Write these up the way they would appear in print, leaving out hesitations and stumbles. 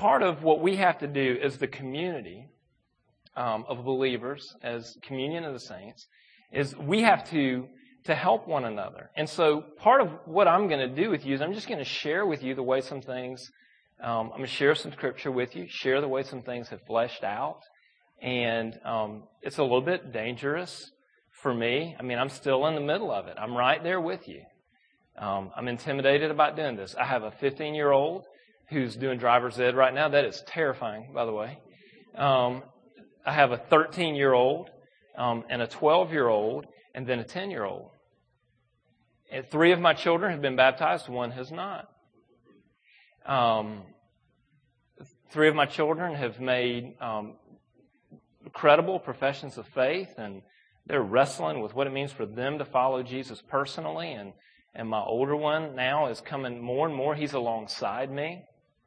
part of what we have to do as the community of believers, as communion of the saints, is we have to help one another. And so part of what I'm going to do with you is I'm just going to share with you the way some things, I'm going to share some scripture with you, share the way some things have fleshed out. And it's a little bit dangerous for me. I mean, I'm still in the middle of it. I'm right there with you. I'm intimidated about doing this. I have a 15-year-old who's doing driver's ed right now. That is terrifying, by the way. I have a 13-year-old and a 12-year-old and then a 10-year-old. And 3 of my children have been baptized. 1 has not. 3 of my children have made credible professions of faith, and they're wrestling with what it means for them to follow Jesus personally. And my older one now is coming more and more. He's alongside me.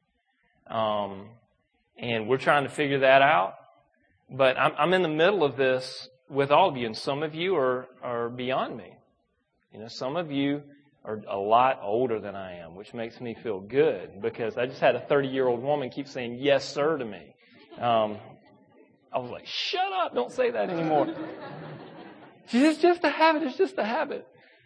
And we're trying to figure that out. But I'm in the middle of this with all of you, and some of you are beyond me. You know, some of you are a lot older than I am, which makes me feel good because I just had a 30-year-old woman keep saying yes, sir, to me. I was like, shut up, don't say that anymore. It's just a habit, it's just a habit.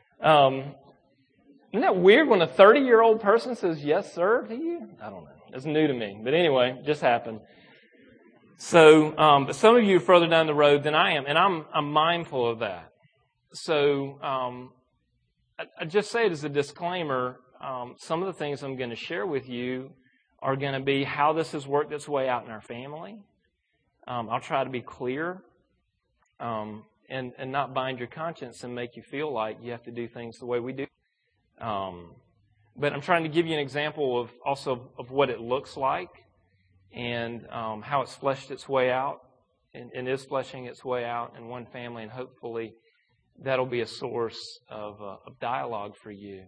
Isn't that weird when a 30-year-old person says yes, sir, to you? I don't know. It's new to me. But anyway, it just happened. So, but some of you are further down the road than I am, and I'm mindful of that. So, I just say it as a disclaimer, some of the things I'm going to share with you are going to be how this has worked its way out in our family. I'll try to be clear and not bind your conscience and make you feel like you have to do things the way we do. But I'm trying to give you an example of what it looks like and how it's fleshed its way out and is fleshing its way out in one family, and hopefully that'll be a source of dialogue for you.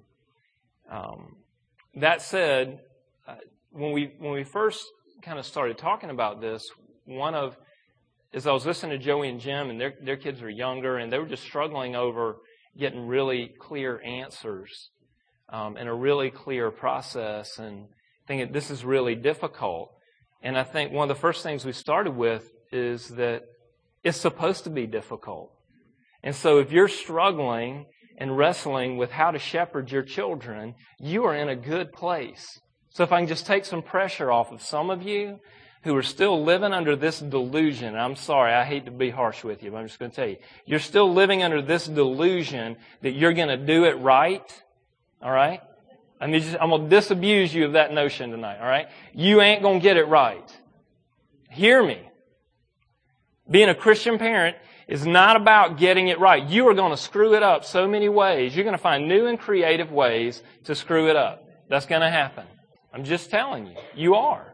That said, when we first kind of started talking about this, as I was listening to Joey and Jim, and their kids are younger, and they were just struggling over getting really clear answers and a really clear process, and thinking this is really difficult. And I think one of the first things we started with is that it's supposed to be difficult. And so if you're struggling and wrestling with how to shepherd your children, you are in a good place. So if I can just take some pressure off of some of you who are still living under this delusion. I'm sorry, I hate to be harsh with you, but I'm just going to tell you. You're still living under this delusion that you're going to do it right. All right? I'm going to disabuse you of that notion tonight. All right? You ain't going to get it right. Hear me. Being a Christian parent is not about getting it right. You are going to screw it up so many ways. You're going to find new and creative ways to screw it up. That's going to happen. I'm just telling you. You are.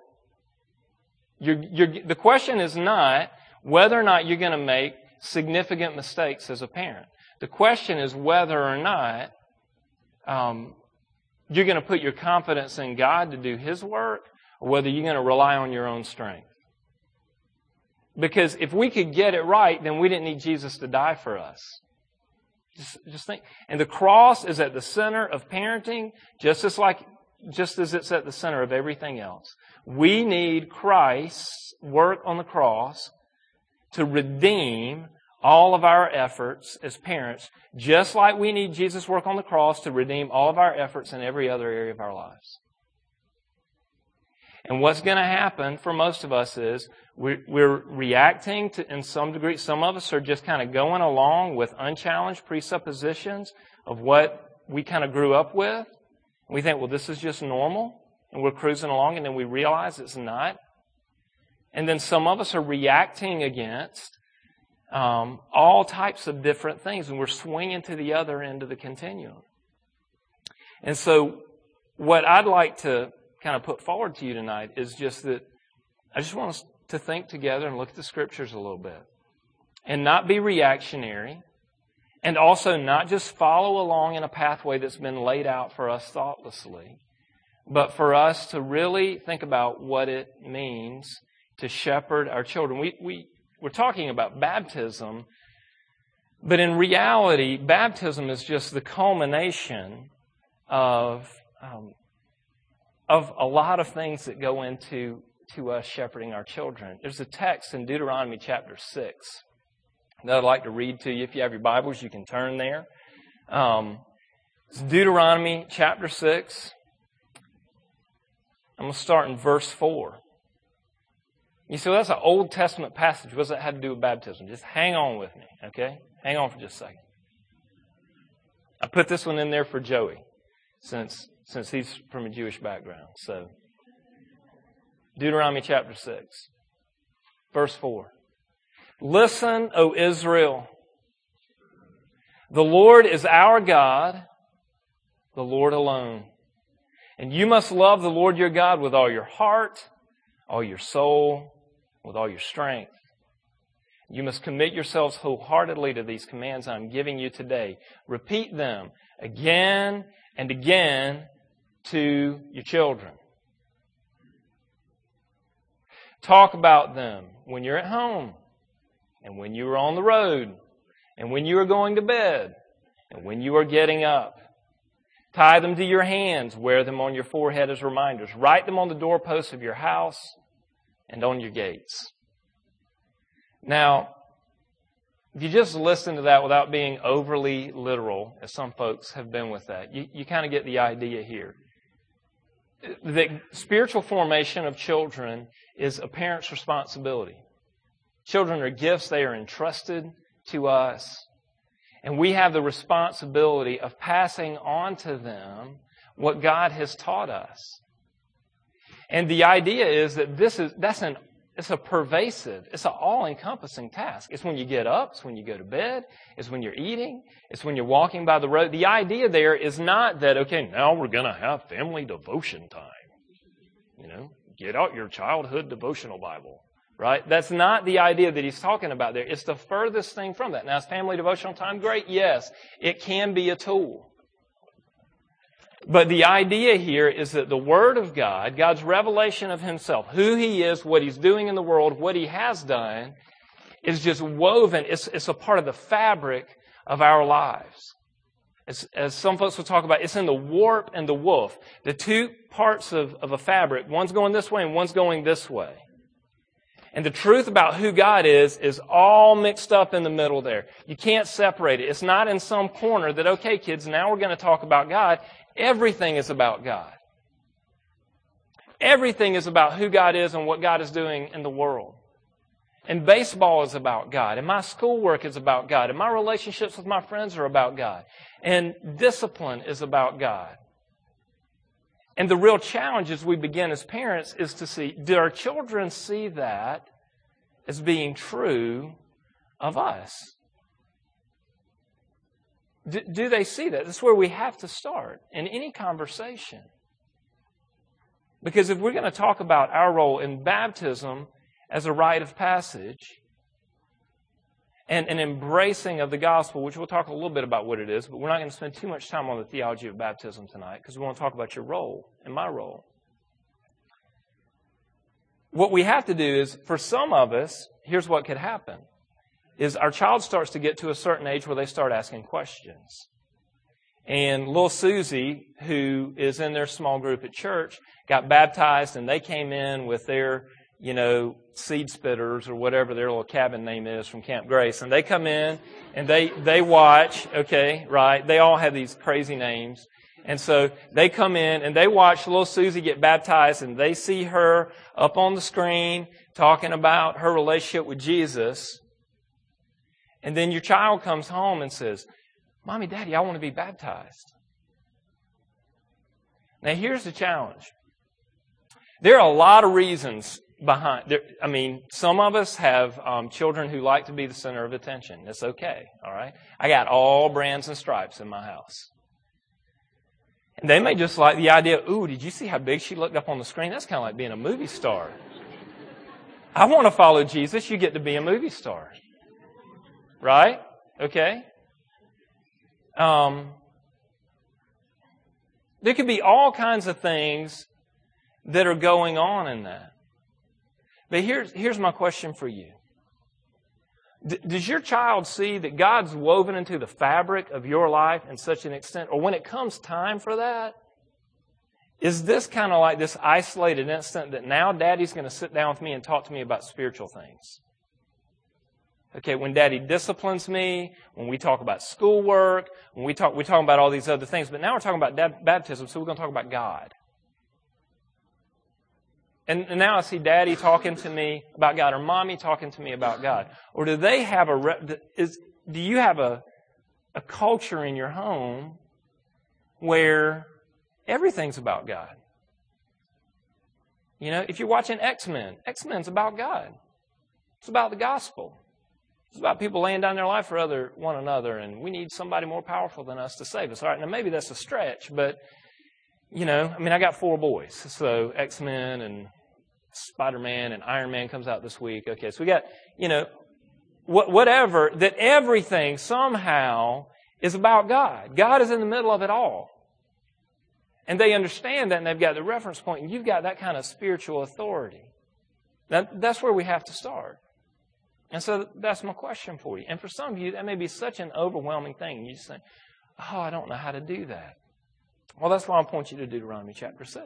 The question is not whether or not you're going to make significant mistakes as a parent. The question is whether or not you're going to put your confidence in God to do His work, or whether you're going to rely on your own strength. Because if we could get it right, then we didn't need Jesus to die for us. Just think. And the cross is at the center of parenting, just as it's at the center of everything else. We need Christ's work on the cross to redeem all of our efforts as parents, just like we need Jesus' work on the cross to redeem all of our efforts in every other area of our lives. And what's going to happen for most of us is we're reacting to, in some degree, some of us are just kind of going along with unchallenged presuppositions of what we kind of grew up with. We think, well, this is just normal, and we're cruising along, and then we realize it's not. And then some of us are reacting against all types of different things, and we're swinging to the other end of the continuum. And so what I'd like to kind of put forward to you tonight is just that I just want us to think together and look at the Scriptures a little bit and not be reactionary, and also not just follow along in a pathway that's been laid out for us thoughtlessly, but for us to really think about what it means to shepherd our children. We're talking about baptism, but in reality, baptism is just the culmination of a lot of things that go into to us shepherding our children. There's a text in Deuteronomy chapter 6 that I'd like to read to you. If you have your Bibles, you can turn there. It's Deuteronomy chapter 6. I'm going to start in verse 4. You see, that's an Old Testament passage. What does that have to do with baptism? Just hang on with me, okay? Hang on for just a second. I put this one in there for Joey, since he's from a Jewish background. So, Deuteronomy chapter 6, verse 4. Listen, O Israel, the Lord is our God, the Lord alone. And you must love the Lord your God with all your heart, all your soul, with all your strength. You must commit yourselves wholeheartedly to these commands I'm giving you today. Repeat them again and again to your children. Talk about them when you're at home, and when you are on the road, and when you are going to bed, and when you are getting up. Tie them to your hands. Wear them on your forehead as reminders. Write them on the doorposts of your house and on your gates. Now, if you just listen to that without being overly literal, as some folks have been with that, you kind of get the idea here. The spiritual formation of children is a parent's responsibility. Children are gifts. They are entrusted to us. And we have the responsibility of passing on to them what God has taught us. And the idea is that it's a pervasive, it's an all-encompassing task. It's when you get up, it's when you go to bed, it's when you're eating, it's when you're walking by the road. The idea there is not that, okay, now we're going to have family devotion time. Get out your childhood devotional Bible. Right? That's not the idea that he's talking about there. It's the furthest thing from that. Now, is family devotional time great? Yes. It can be a tool. But the idea here is that the Word of God, God's revelation of Himself, who He is, what He's doing in the world, what He has done, is just woven. It's a part of the fabric of our lives. As some folks will talk about, it's in the warp and the woof. The two parts of a fabric, one's going this way and one's going this way. And the truth about who God is all mixed up in the middle there. You can't separate it. It's not in some corner that, okay, kids, now we're going to talk about God. Everything is about God. Everything is about who God is and what God is doing in the world. And baseball is about God. And my schoolwork is about God. And my relationships with my friends are about God. And discipline is about God. And the real challenge as we begin as parents is to see, do our children see that as being true of us? Do they see that? That's where we have to start in any conversation. Because if we're going to talk about our role in baptism as a rite of passage and an embracing of the gospel, which we'll talk a little bit about what it is, but we're not going to spend too much time on the theology of baptism tonight because we want to talk about your role and my role. What we have to do is, for some of us, here's what could happen, is our child starts to get to a certain age where they start asking questions. And little Susie, who is in their small group at church, got baptized and they came in with their, seed spitters or whatever their little cabin name is from Camp Grace. And they come in and they watch, okay, right? They all have these crazy names. And so they come in and they watch little Susie get baptized and they see her up on the screen talking about her relationship with Jesus. And then your child comes home and says, Mommy, Daddy, I want to be baptized. Now here's the challenge. There are a lot of reasons behind there. I mean, some of us have children who like to be the center of attention. That's okay, all right? I got all brands and stripes in my house. And they may just like the idea, ooh, did you see how big she looked up on the screen? That's kind of like being a movie star. I want to follow Jesus. You get to be a movie star. Right? Okay? There could be all kinds of things that are going on in that. But here's my question for you. Does your child see that God's woven into the fabric of your life in such an extent, or when it comes time for that, Is this kind of like this isolated instant that now Daddy's going to sit down with me and talk to me about spiritual things? Okay, when Daddy disciplines me, when we talk about schoolwork, when we talk about all these other things, but now we're talking about baptism, so we're going to talk about God. And now I see Daddy talking to me about God, or Mommy talking to me about God. Or do they have do you have a culture in your home where everything's about God? You know, if you're watching X-Men, X-Men's about God. It's about the gospel. It's about people laying down their life for one another, and we need somebody more powerful than us to save us. All right, now maybe that's a stretch, but, you know, I mean, I got 4 boys. So X-Men and Spider-Man and Iron Man comes out this week. Okay, so we got, you know, whatever, that everything somehow is about God. God is in the middle of it all. And they understand that, and they've got the reference point, and you've got that kind of spiritual authority. That's where we have to start. And so that's my question for you. And for some of you, that may be such an overwhelming thing. You just think, oh, I don't know how to do that. Well, that's why I point you to Deuteronomy chapter 6.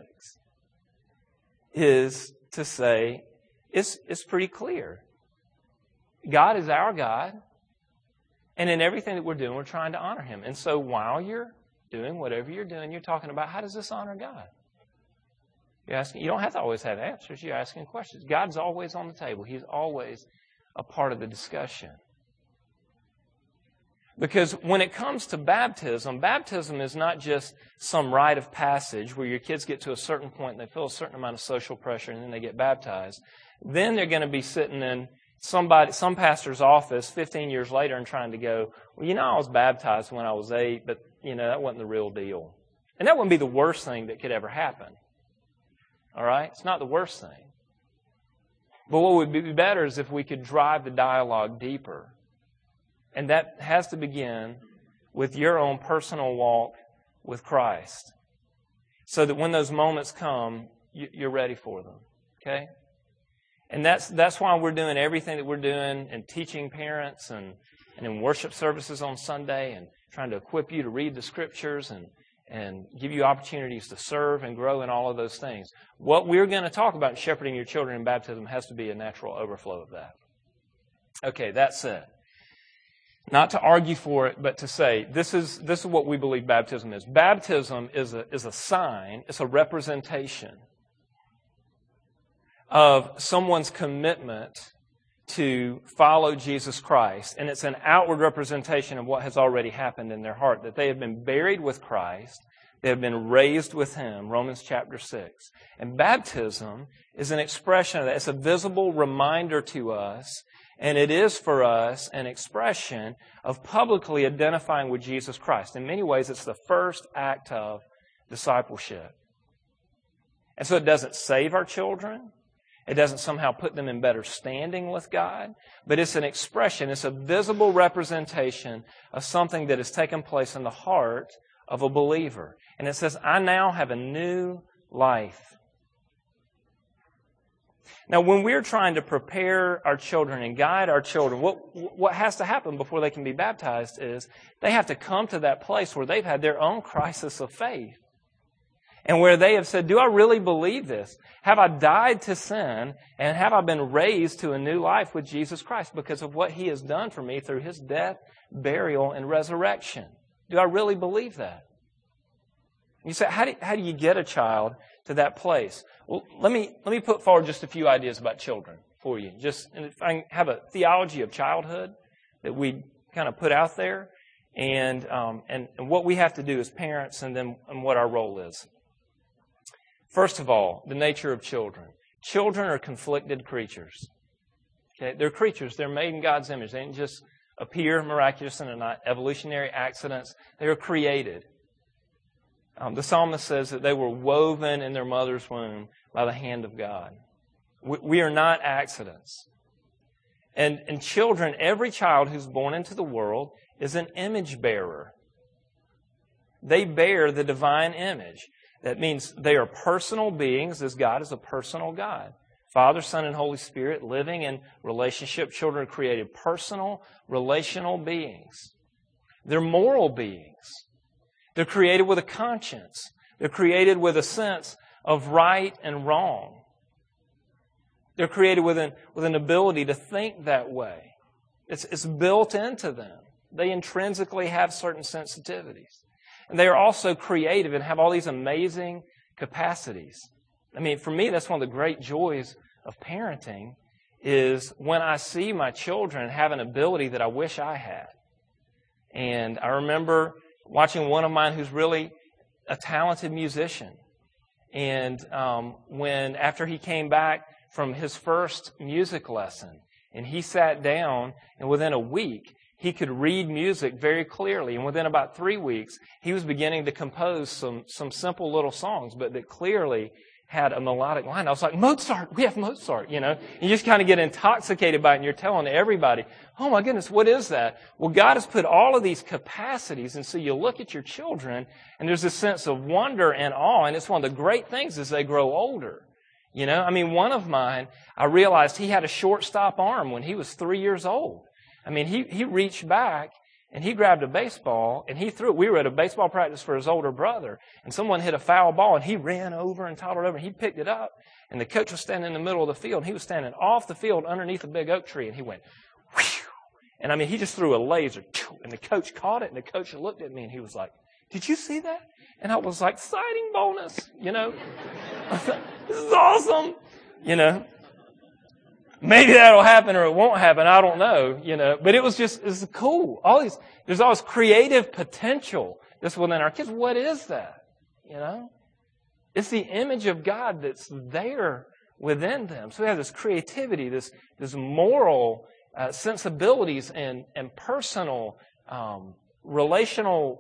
Is to say, it's pretty clear. God is our God. And in everything that we're doing, we're trying to honor Him. And so while you're doing whatever you're doing, you're talking about, how does this honor God? You're asking, you don't have to always have answers. You're asking questions. God's always on the table. He's always a part of the discussion. Because when it comes to baptism, baptism is not just some rite of passage where your kids get to a certain point and they feel a certain amount of social pressure and then they get baptized. Then they're going to be sitting in some pastor's office 15 years later and trying to go, well, you know, I was baptized when I was 8, but, you know, that wasn't the real deal. And that wouldn't be the worst thing that could ever happen. All right? It's not the worst thing. But what would be better is if we could drive the dialogue deeper. And that has to begin with your own personal walk with Christ. So that when those moments come, you're ready for them. Okay? And that's why we're doing everything that we're doing and teaching parents and in worship services on Sunday and trying to equip you to read the Scriptures and give you opportunities to serve and grow in all of those things. What we're going to talk about in shepherding your children in baptism has to be a natural overflow of that. Okay, that said, not to argue for it, but to say this is what we believe baptism is. Baptism is a sign, it's a representation of someone's commitment to follow Jesus Christ. And it's an outward representation of what has already happened in their heart, that they have been buried with Christ, they have been raised with Him, Romans chapter 6. And baptism is an expression of that. It's a visible reminder to us, and it is for us an expression of publicly identifying with Jesus Christ. In many ways, it's the first act of discipleship. And so it doesn't save our children. It doesn't somehow put them in better standing with God, but it's an expression, it's a visible representation of something that has taken place in the heart of a believer. And it says, I now have a new life. Now, when we're trying to prepare our children and guide our children, what has to happen before they can be baptized is they have to come to that place where they've had their own crisis of faith. And where they have said, do I really believe this? Have I died to sin? And have I been raised to a new life with Jesus Christ because of what He has done for me through His death, burial, and resurrection? Do I really believe that? You say, how do you get a child to that place? Well, let me put forward just a few ideas about children for you. Just if I can have a theology of childhood that we kind of put out there, and what we have to do as parents, and what our role is. First of all, the nature of children. Children are conflicted creatures. Okay, they're creatures. They're made in God's image. They didn't just appear miraculous and are not evolutionary accidents. They were created. The psalmist says that they were woven in their mother's womb by the hand of God. We are not accidents. And children, every child who's born into the world is an image bearer. They bear the divine image. That means they are personal beings, as God is a personal God. Father, Son, and Holy Spirit living in relationship. Children are created personal, relational beings. They're moral beings. They're created with a conscience. They're created with a sense of right and wrong. They're created with an ability to think that way. It's built into them. They intrinsically have certain sensitivities. And they are also creative and have all these amazing capacities. I mean, for me, that's one of the great joys of parenting is when I see my children have an ability that I wish I had. And I remember watching one of mine who's really a talented musician. And when after he came back from his first music lesson, and he sat down, and within a week, he could read music very clearly. And within about 3 weeks, he was beginning to compose some simple little songs, but that clearly had a melodic line. I was like, Mozart, we have Mozart, you know. You just kind of get intoxicated by it, and you're telling everybody, oh my goodness, what is that? Well, God has put all of these capacities, and so you look at your children, and there's this sense of wonder and awe, and it's one of the great things as they grow older. You know, I mean, one of mine, I realized he had a shortstop arm when he was 3 years old. I mean, he reached back and he grabbed a baseball and he threw it. We were at a baseball practice for his older brother, and someone hit a foul ball and he ran over and toddled over and he picked it up. And the coach was standing in the middle of the field and he was standing off the field underneath a big oak tree, and he went, whew. And I mean, he just threw a laser, and the coach caught it, and the coach looked at me and he was like, did you see that? And I was like, signing bonus, you know. This is awesome, you know. Maybe that'll happen or it won't happen. I don't know, you know. But it's cool. There's all this creative potential that's within our kids. What is that? You know? It's the image of God that's there within them. So we have this creativity, this moral sensibilities and personal relational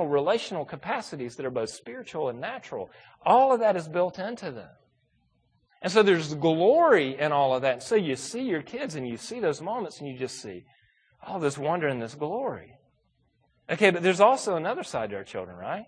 capacities that are both spiritual and natural. All of that is built into them. And so there's glory in all of that. And so you see your kids and you see those moments and you just see all this wonder and this glory. Okay, but there's also another side to our children, right?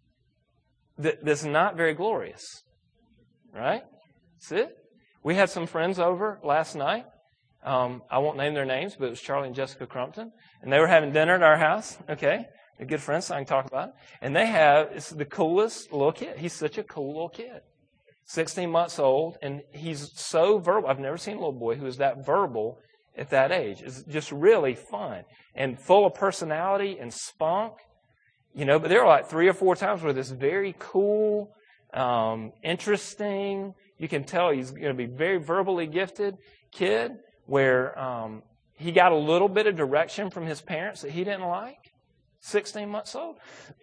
That's not very glorious. Right? That's it. We had some friends over last night. I won't name their names, but it was Charlie and Jessica Crumpton. And they were having dinner at our house. Okay. They're good friends, so I can talk about it. And it's the coolest little kid. He's such a cool little kid. 16 months old, and he's so verbal. I've never seen a little boy who is that verbal at that age. It's just really fun and full of personality and spunk. You know, but there are like 3 or 4 times where this very cool, interesting, you can tell he's going to be very verbally gifted kid, where he got a little bit of direction from his parents that he didn't like. 16 months old.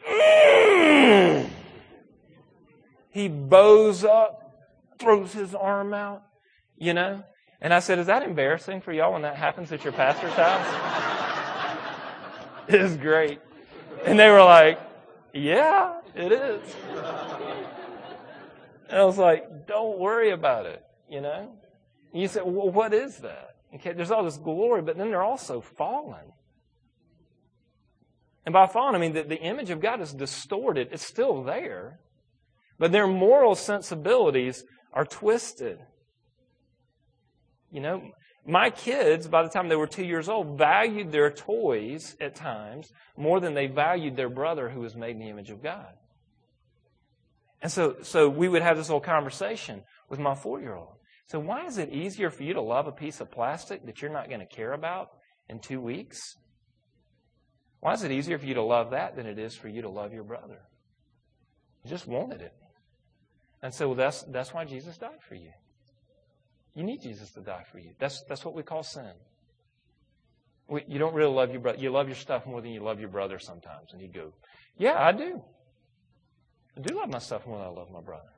He bows up, throws his arm out, you know. And I said, is that embarrassing for y'all when that happens at your pastor's house? It is great. And they were like, yeah, it is. And I was like, don't worry about it, you know. And you said, well, what is that? Okay, there's all this glory, but then they're also fallen. And by fallen, I mean that the image of God is distorted. It's still there. But their moral sensibilities are twisted. You know, my kids, by the time they were 2 years old, valued their toys at times more than they valued their brother who was made in the image of God. And so we would have this little conversation with my 4-year-old. So why is it easier for you to love a piece of plastic that you're not going to care about in 2 weeks? Why is it easier for you to love that than it is for you to love your brother? You just wanted it. And so that's why Jesus died for you. You need Jesus to die for you. That's what we call sin. You don't really love your brother. You love your stuff more than you love your brother sometimes. And you go, yeah, I do. I do love my stuff more than I love my brother.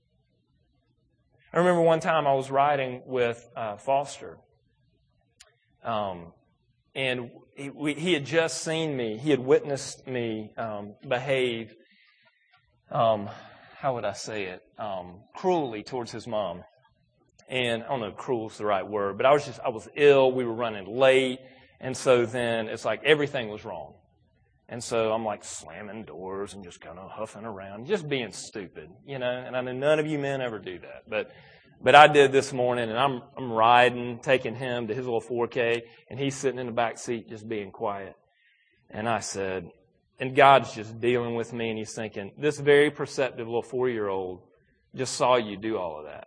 I remember one time I was riding with Foster. And he had just seen me. He had witnessed me behave, how would I say it, cruelly towards his mom. And I don't know if cruel is the right word, but I was ill. We were running late. And so then it's like everything was wrong. And so I'm like slamming doors and just kind of huffing around, just being stupid, you know. And I know none of you men ever do that. But I did this morning, and I'm riding, taking him to his little 4K, and he's sitting in the back seat just being quiet. And I said, And God's just dealing with me, and He's thinking, this very perceptive little 4-year-old just saw you do all of that.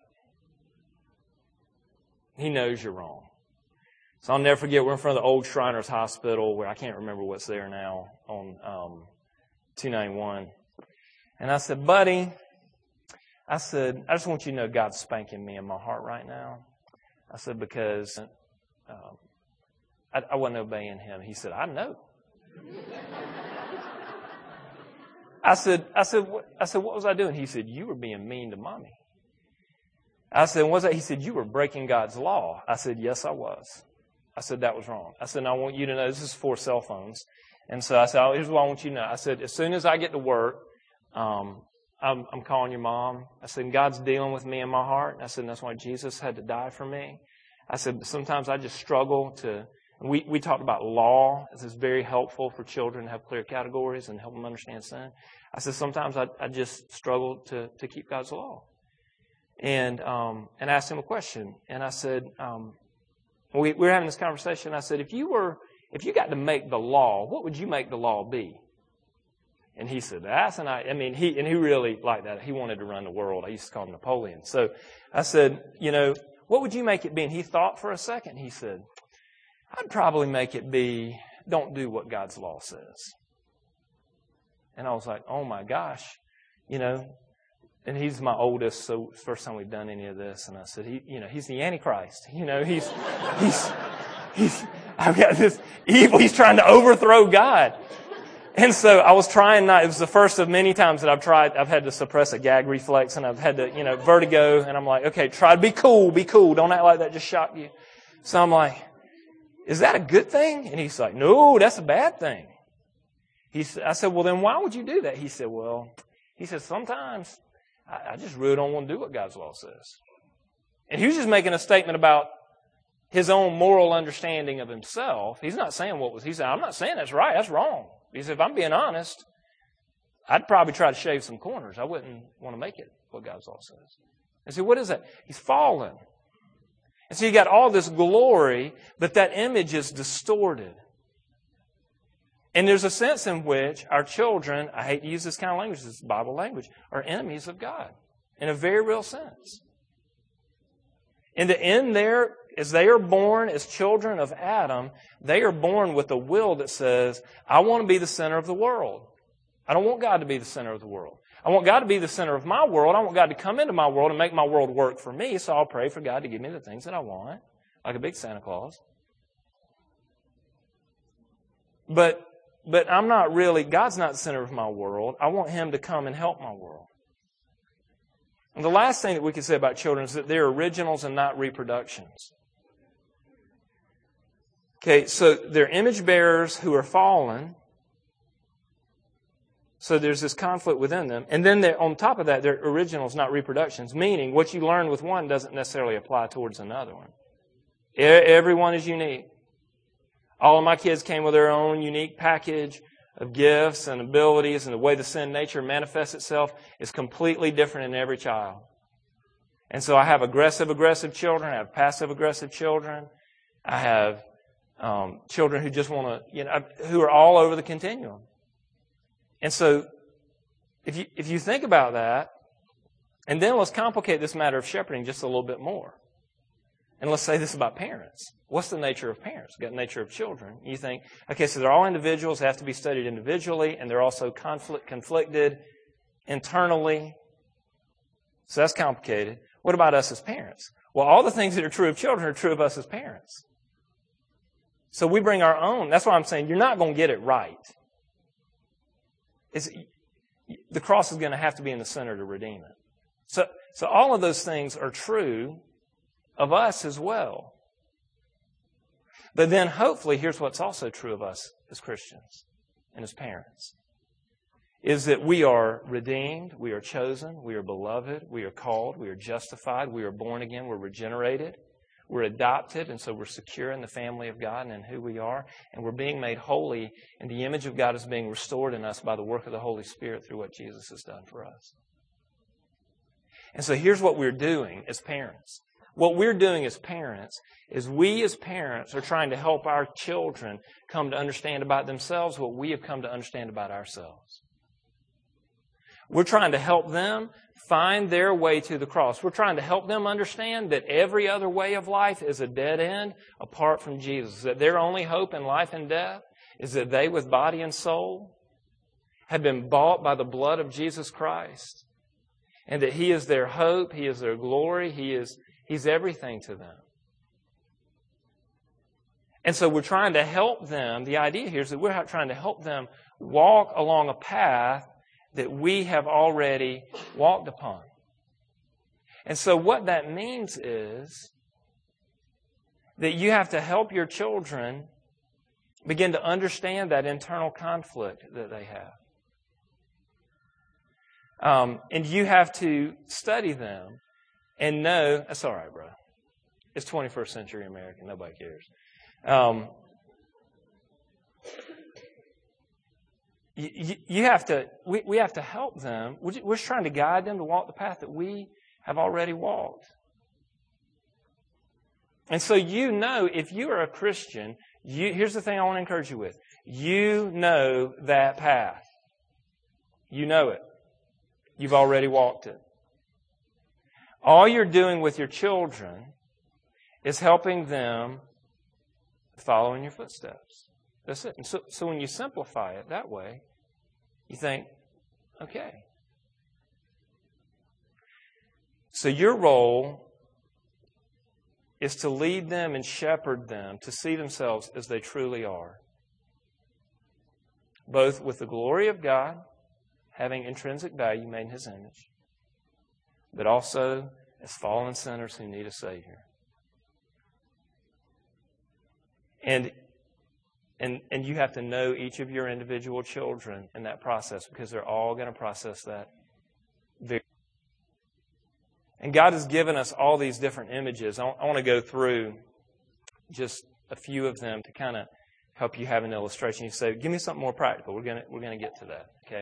He knows you're wrong. So I'll never forget, we're in front of the old Shriners Hospital, where I can't remember what's there now, on 291. And I said, buddy, I said, I just want you to know God's spanking me in my heart right now. I said, because I wasn't obeying Him. He said, I know. I said, what was I doing? He said, you were being mean to Mommy. I said, what was that? He said, you were breaking God's law. I said, yes, I was. I said, that was wrong. I said, I want you to know, this is for cell phones. And so I said, here's what I want you to know. I said, as soon as I get to work, I'm calling your mom. I said, God's dealing with me in my heart. And I said, that's why Jesus had to die for me. I said, sometimes I just struggle to, we talked about law. This is very helpful for children to have clear categories and help them understand sin. I said, sometimes I just struggle to keep God's law. And asked him a question. And I said, we were having this conversation. I said, if you got to make the law, what would you make the law be? And he said, he really liked that. He wanted to run the world. I used to call him Napoleon. So I said, what would you make it be? And he thought for a second. He said, I'd probably make it be, don't do what God's law says. And I was like, oh my gosh, and he's my oldest, so it's the first time we've done any of this. And I said, he's the Antichrist. I've got this evil, he's trying to overthrow God. And so I was trying not, it was the first of many times that I've had to suppress a gag reflex, and I've had to, vertigo. And I'm like, okay, try to be cool. Don't act like that just shocked you. So I'm like, is that a good thing? And he's like, no, that's a bad thing. I said, well, then why would you do that? He said, sometimes I just really don't want to do what God's law says. And he was just making a statement about his own moral understanding of himself. He's not saying he said, I'm not saying that's right, that's wrong. He said, if I'm being honest, I'd probably try to shave some corners. I wouldn't want to make it what God's law says. And so what is that? He's fallen. And so you got all this glory, but that image is distorted. And there's a sense in which our children, I hate to use this kind of language, this is Bible language, are enemies of God in a very real sense. And in there, as they are born as children of Adam, they are born with a will that says, I want to be the center of the world. I don't want God to be the center of the world. I want God to be the center of my world. I want God to come into my world and make my world work for me, so I'll pray for God to give me the things that I want, like a big Santa Claus. But I'm not really, God's not the center of my world. I want Him to come and help my world. And the last thing that we can say about children is that they're originals and not reproductions. Okay, so they're image bearers who are fallen. So there's this conflict within them. And then on top of that, they're originals, not reproductions, meaning what you learn with one doesn't necessarily apply towards another one. Everyone is unique. All of my kids came with their own unique package of gifts and abilities, and the way the sin nature manifests itself is completely different in every child. And so I have aggressive children. I have passive-aggressive children. I have children who just want to, who are all over the continuum. And so if you think about that, and then let's complicate this matter of shepherding just a little bit more. And let's say this about parents. What's the nature of parents? We've got the nature of children. You think, okay, so they're all individuals, they have to be studied individually, and they're also conflicted internally. So that's complicated. What about us as parents? Well, all the things that are true of children are true of us as parents. So we bring our own. That's why I'm saying you're not going to get it right. The cross is going to have to be in the center to redeem it. So all of those things are true of us as well. But then hopefully here's what's also true of us as Christians and as parents. Is that we are redeemed, we are chosen, we are beloved, we are called, we are justified, we are born again, we're regenerated, we're adopted, and so we're secure in the family of God and in who we are, and we're being made holy, and the image of God is being restored in us by the work of the Holy Spirit through what Jesus has done for us. And so here's what we're doing as parents. What we're doing as parents is we as parents are trying to help our children come to understand about themselves what we have come to understand about ourselves. We're trying to help them find their way to the cross. We're trying to help them understand that every other way of life is a dead end apart from Jesus. That their only hope in life and death is that they, with body and soul, have been bought by the blood of Jesus Christ. And that He is their hope, He is their glory, He's everything to them. And so we're trying to help them. The idea here is that we're trying to help them walk along a path that we have already walked upon. And so what that means is that you have to help your children begin to understand that internal conflict that they have. And you have to study them and know, that's all right, bro. It's 21st century American. Nobody cares. We have to help them. We're just trying to guide them to walk the path that we have already walked. And so if you are a Christian, here's the thing I want to encourage you with. You know that path. You know it. You've already walked it. All you're doing with your children is helping them follow in your footsteps. That's it. And so when you simplify it that way, you think, okay. So your role is to lead them and shepherd them to see themselves as they truly are. Both with the glory of God, having intrinsic value made in His image, but also as fallen sinners who need a Savior. And you have to know each of your individual children in that process because they're all going to process that. And God has given us all these different images. I want to go through just a few of them to kind of help you have an illustration. You say, give me something more practical. We're going to get to that, okay?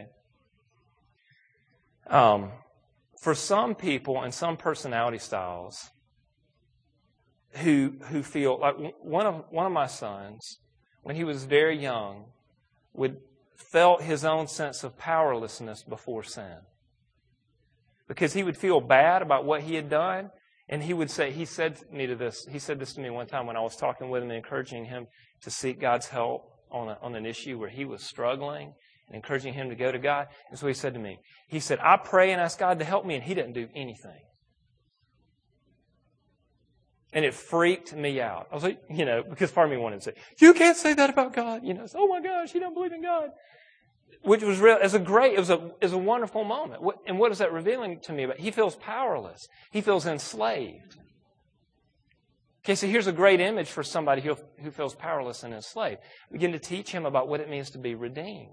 For some people and some personality styles who feel like one of my sons, when he was very young, felt his own sense of powerlessness before sin. Because he would feel bad about what he had done, and he said this to me one time when I was talking with him and encouraging him to seek God's help on an issue where he was struggling and encouraging him to go to God. And so he said to me, he said, I pray and ask God to help me, and He didn't do anything. And it freaked me out. I was like, because part of me wanted to say, you can't say that about God. Oh my gosh, you don't believe in God. Which was real. It was a wonderful moment. And what is that revealing to me about? He feels powerless. He feels enslaved. Okay, so here's a great image for somebody who feels powerless and enslaved. Begin to teach him about what it means to be redeemed.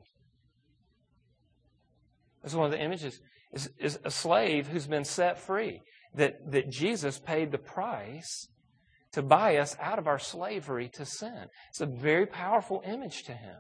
That's one of the images. Is a slave who's been set free. That Jesus paid the price to buy us out of our slavery to sin. It's a very powerful image to him.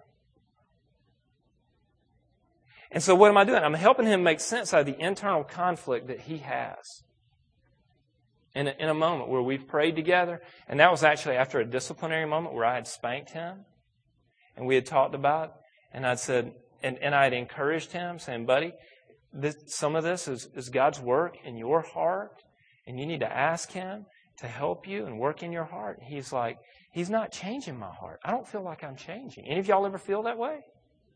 And so what am I doing? I'm helping him make sense out of the internal conflict that he has. In a moment where we've prayed together, and that was actually after a disciplinary moment where I had spanked him, and we had talked about, and I'd said, and I had encouraged him, saying, buddy, some of this is God's work in your heart, and you need to ask Him to help you and work in your heart. And he's like, He's not changing my heart. I don't feel like I'm changing. Any of y'all ever feel that way?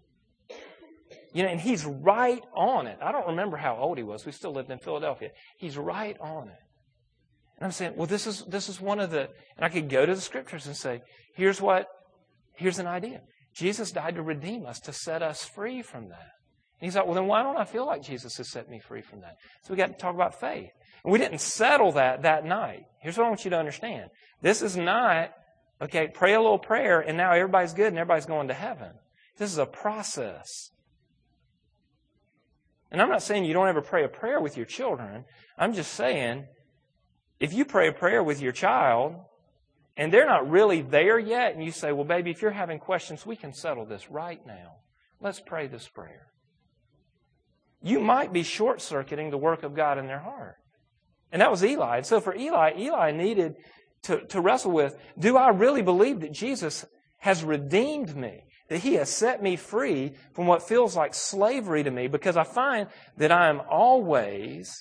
And he's right on it. I don't remember how old he was. We still lived in Philadelphia. He's right on it. And I'm saying, well, this is one of the, and I could go to the Scriptures and say, here's an idea. Jesus died to redeem us, to set us free from that. And he's like, well, then why don't I feel like Jesus has set me free from that? So we got to talk about faith. And we didn't settle that night. Here's what I want you to understand. This is not, okay, pray a little prayer and now everybody's good and everybody's going to heaven. This is a process. And I'm not saying you don't ever pray a prayer with your children. I'm just saying, if you pray a prayer with your child and they're not really there yet, and you say, well, baby, if you're having questions, we can settle this right now. Let's pray this prayer. You might be short-circuiting the work of God in their heart. And that was Eli. And so for Eli needed to wrestle with, do I really believe that Jesus has redeemed me? That He has set me free from what feels like slavery to me? Because I find that I am always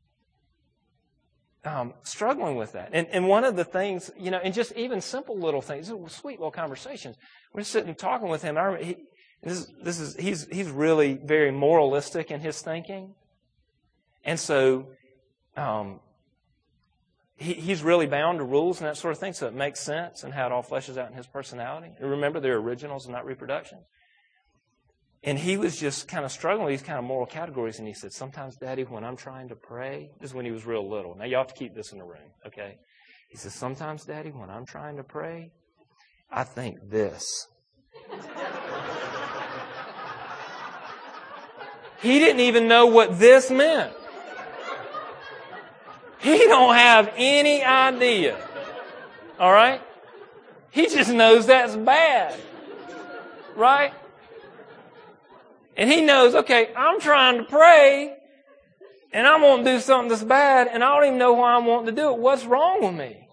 struggling with that. And one of the things, and just even simple little things, sweet little conversations. We're sitting talking with him. He's really very moralistic in his thinking. And so he's really bound to rules and that sort of thing, so it makes sense and how it all fleshes out in his personality. And remember, they're originals and not reproduction. And he was just kind of struggling with these kind of moral categories. And he said, sometimes, Daddy, when I'm trying to pray, this is when he was real little. Now, you have to keep this in the room, okay? He says, sometimes, Daddy, when I'm trying to pray, I think this. He didn't even know what this meant. He don't have any idea. All right? He just knows that's bad. Right? And he knows, okay, I'm trying to pray, and I'm going to do something that's bad, and I don't even know why I'm wanting to do it. What's wrong with me?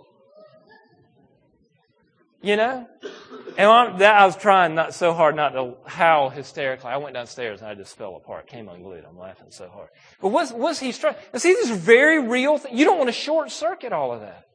And I was trying not so hard not to howl hysterically. I went downstairs and I just fell apart, came unglued. I'm laughing so hard. But what's he struggling? See, this is very real. You don't want to short circuit all of that.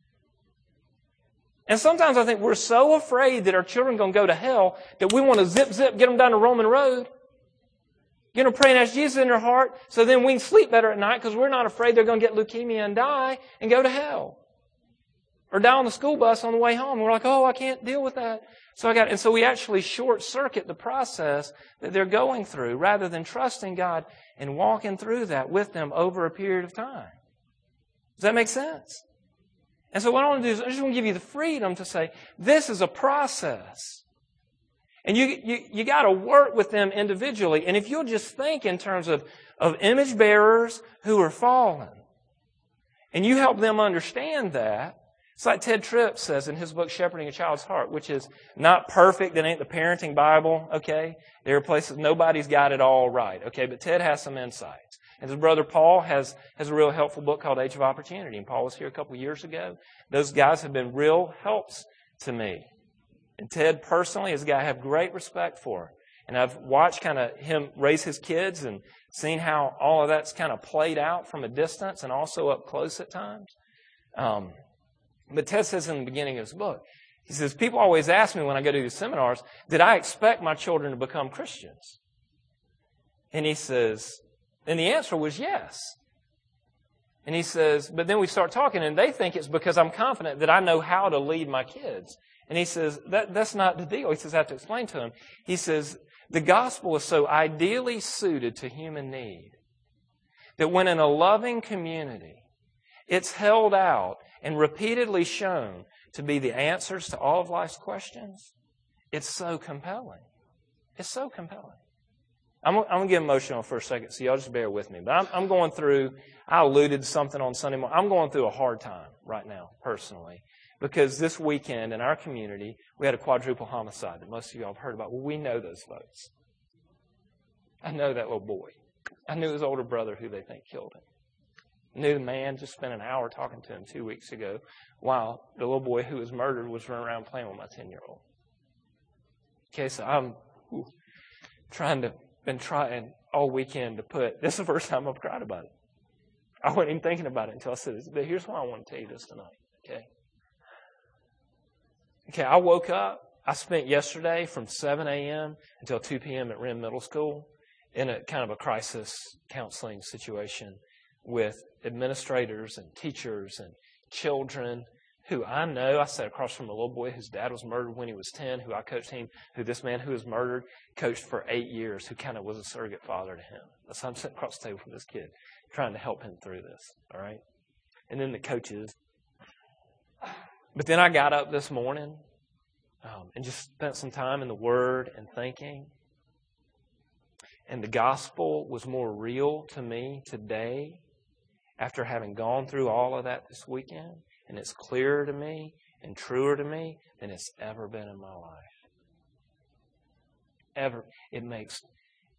And sometimes I think we're so afraid that our children are going to go to hell that we want to zip, get them down the Roman road. Pray and ask Jesus in their heart so then we can sleep better at night because we're not afraid they're going to get leukemia and die and go to hell. Or die on the school bus on the way home. We're like, oh, I can't deal with that. So we actually short circuit the process that they're going through rather than trusting God and walking through that with them over a period of time. Does that make sense? And so what I want to do is I just want to give you the freedom to say, this is a process. And you got to work with them individually. And if you'll just think in terms of image bearers who are fallen, and you help them understand that, it's like Ted Tripp says in his book, Shepherding a Child's Heart, which is not perfect. It ain't the parenting Bible, okay? There are places nobody's got it all right, okay? But Ted has some insights. And his brother Paul has a real helpful book called Age of Opportunity. And Paul was here a couple of years ago. Those guys have been real helps to me. And Ted personally is a guy I have great respect for. And I've watched kind of him raise his kids and seen how all of that's kind of played out from a distance and also up close at times. But Ted says in the beginning of his book, he says, people always ask me when I go to these seminars, did I expect my children to become Christians? And he says, and the answer was yes. And he says, but then we start talking and they think it's because I'm confident that I know how to lead my kids. And he says, that's not the deal. He says, I have to explain to him. He says, the gospel is so ideally suited to human need that when in a loving community, it's held out and repeatedly shown to be the answers to all of life's questions, it's so compelling. It's so compelling. I'm going to get emotional for a second, so y'all just bear with me. But I'm going through, I alluded to something on Sunday morning. I'm going through a hard time right now, personally, because this weekend in our community, we had a quadruple homicide that most of y'all have heard about. Well, we know those folks. I know that little boy. I knew his older brother who they think killed him. Knew the man, just spent an hour talking to him 2 weeks ago while the little boy who was murdered was running around playing with my 10-year-old. Okay, so I'm been trying all weekend to this is the first time I've cried about it. I wasn't even thinking about it until I said this. But here's why I want to tell you this tonight, okay? Okay, I woke up. I spent yesterday from 7 a.m. until 2 p.m. at Wren Middle School in a kind of a crisis counseling situation with administrators and teachers and children who I know. I sat across from a little boy whose dad was murdered when he was 10, who I coached him, who this man who was murdered coached for 8 years, who kind of was a surrogate father to him. So I'm sitting across the table from this kid trying to help him through this, all right? And then the coaches. But then I got up this morning and just spent some time in the Word and thinking. And the gospel was more real to me today after having gone through all of that this weekend. And it's clearer to me and truer to me than it's ever been in my life. Ever.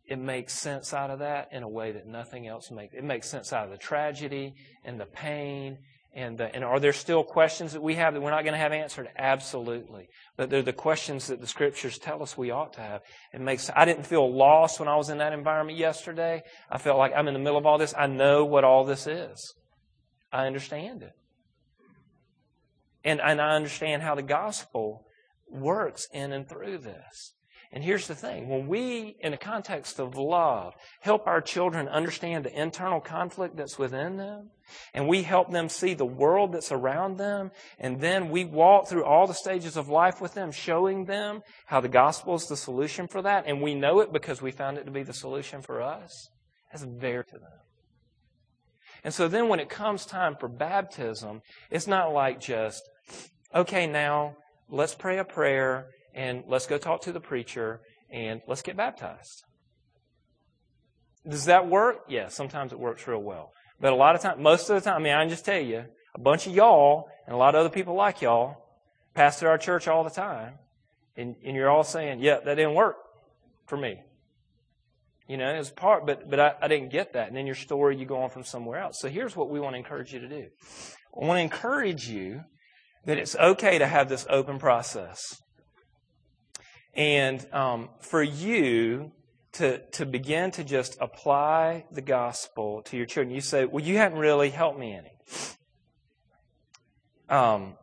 it makes sense out of that in a way that nothing else makes. It makes sense out of the tragedy and the pain. And are there still questions that we have that we're not going to have answered? Absolutely. But they're the questions that the Scriptures tell us we ought to have. I didn't feel lost when I was in that environment yesterday. I felt like I'm in the middle of all this. I know what all this is. I understand it. And I understand how the gospel works in and through this. And here's the thing. When we, in the context of love, help our children understand the internal conflict that's within them, and we help them see the world that's around them, and then we walk through all the stages of life with them, showing them how the gospel is the solution for that, and we know it because we found it to be the solution for us, that's very to them. And so then when it comes time for baptism, it's not like just, okay, now let's pray a prayer, and let's go talk to the preacher, and let's get baptized. Does that work? Yeah, sometimes it works real well. But a lot of times, most of the time, I can just tell you, a bunch of y'all, and a lot of other people like y'all, pass through our church all the time, and you're all saying, yeah, that didn't work for me. It's part, but I didn't get that. And in your story, you go on from somewhere else. So here's what we want to encourage you to do. I want to encourage you that it's okay to have this open process. And for you to begin to just apply the gospel to your children. You say, well, you haven't really helped me any. I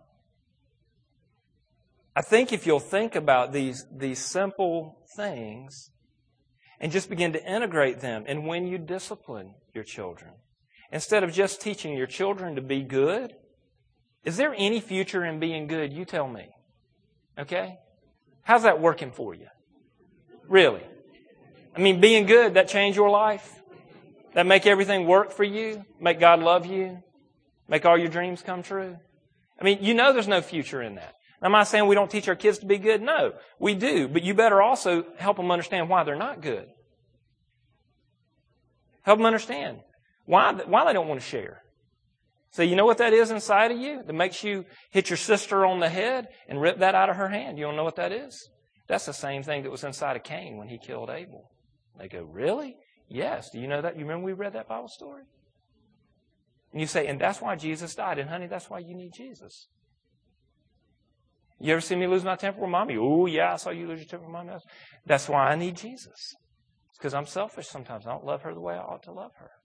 think if you'll think about these simple things and just begin to integrate them, and when you discipline your children, instead of just teaching your children to be good, is there any future in being good? You tell me. Okay? How's that working for you? Really? Being good, that change your life? That make everything work for you? Make God love you? Make all your dreams come true? There's no future in that. I'm not saying we don't teach our kids to be good. No, we do. But you better also help them understand why they're not good. Help them understand why they don't want to share. So you know what that is inside of you that makes you hit your sister on the head and rip that out of her hand? You don't know what that is? That's the same thing that was inside of Cain when he killed Abel. They go, really? Yes. Do you know that? You remember we read that Bible story? And you say, and that's why Jesus died. And honey, that's why you need Jesus. You ever see me lose my temper with mommy? Oh, yeah, I saw you lose your temper with mommy. That's why I need Jesus. It's because I'm selfish sometimes. I don't love her the way I ought to love her.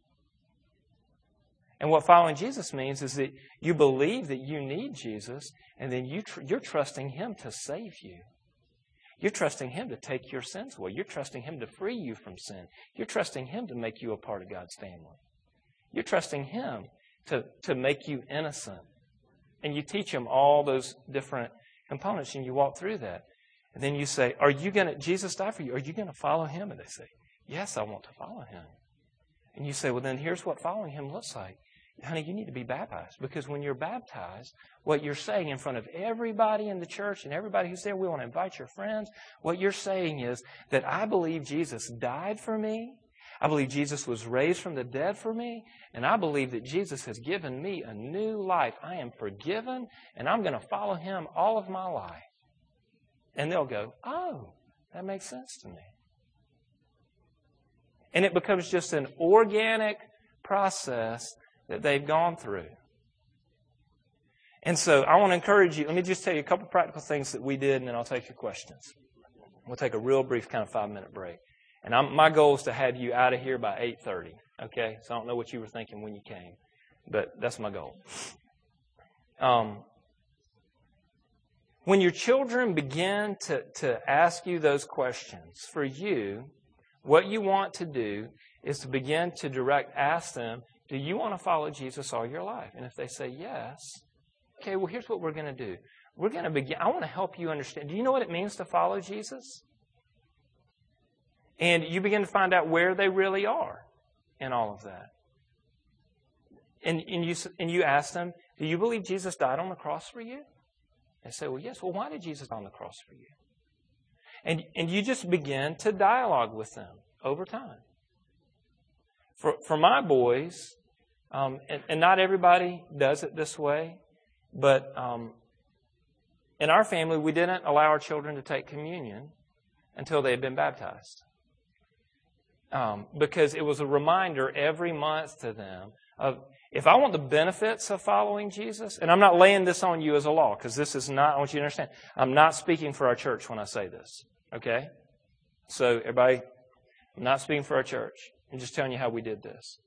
And what following Jesus means is that you believe that you need Jesus, and then you're trusting Him to save you. You're trusting Him to take your sins away. You're trusting Him to free you from sin. You're trusting Him to make you a part of God's family. You're trusting Him to make you innocent. And you teach them all those different components, and you walk through that. And then you say, Jesus died for you. Are you going to follow Him? And they say, yes, I want to follow Him. And you say, well, then here's what following Him looks like. Honey, you need to be baptized, because when you're baptized, what you're saying in front of everybody in the church and everybody who's there, we want to invite your friends, what you're saying is that I believe Jesus died for me, I believe Jesus was raised from the dead for me, and I believe that Jesus has given me a new life. I am forgiven, and I'm going to follow Him all of my life. And they'll go, oh, that makes sense to me. And it becomes just an organic process that they've gone through. And so I want to encourage you. Let me just tell you a couple practical things that we did, and then I'll take your questions. We'll take a real brief kind of 5-minute break. And my goal is to have you out of here by 8:30. Okay? So I don't know what you were thinking when you came, but that's my goal. When your children begin to ask you those questions, for you, what you want to do is to begin to ask them, do you want to follow Jesus all your life? And if they say yes, okay, well, here's what we're going to do. We're going to begin. I want to help you understand. Do you know what it means to follow Jesus? And you begin to find out where they really are in all of that. And you ask them, do you believe Jesus died on the cross for you? They say, well, yes. Well, why did Jesus die on the cross for you? And you just begin to dialogue with them over time. For my boys, and not everybody does it this way, but in our family, we didn't allow our children to take communion until they had been baptized. because it was a reminder every month to them of, if I want the benefits of following Jesus, and I'm not laying this on you as a law, because this is not, I want you to understand, I'm not speaking for our church when I say this, okay? So everybody, I'm not speaking for our church. I'm just telling you how we did this.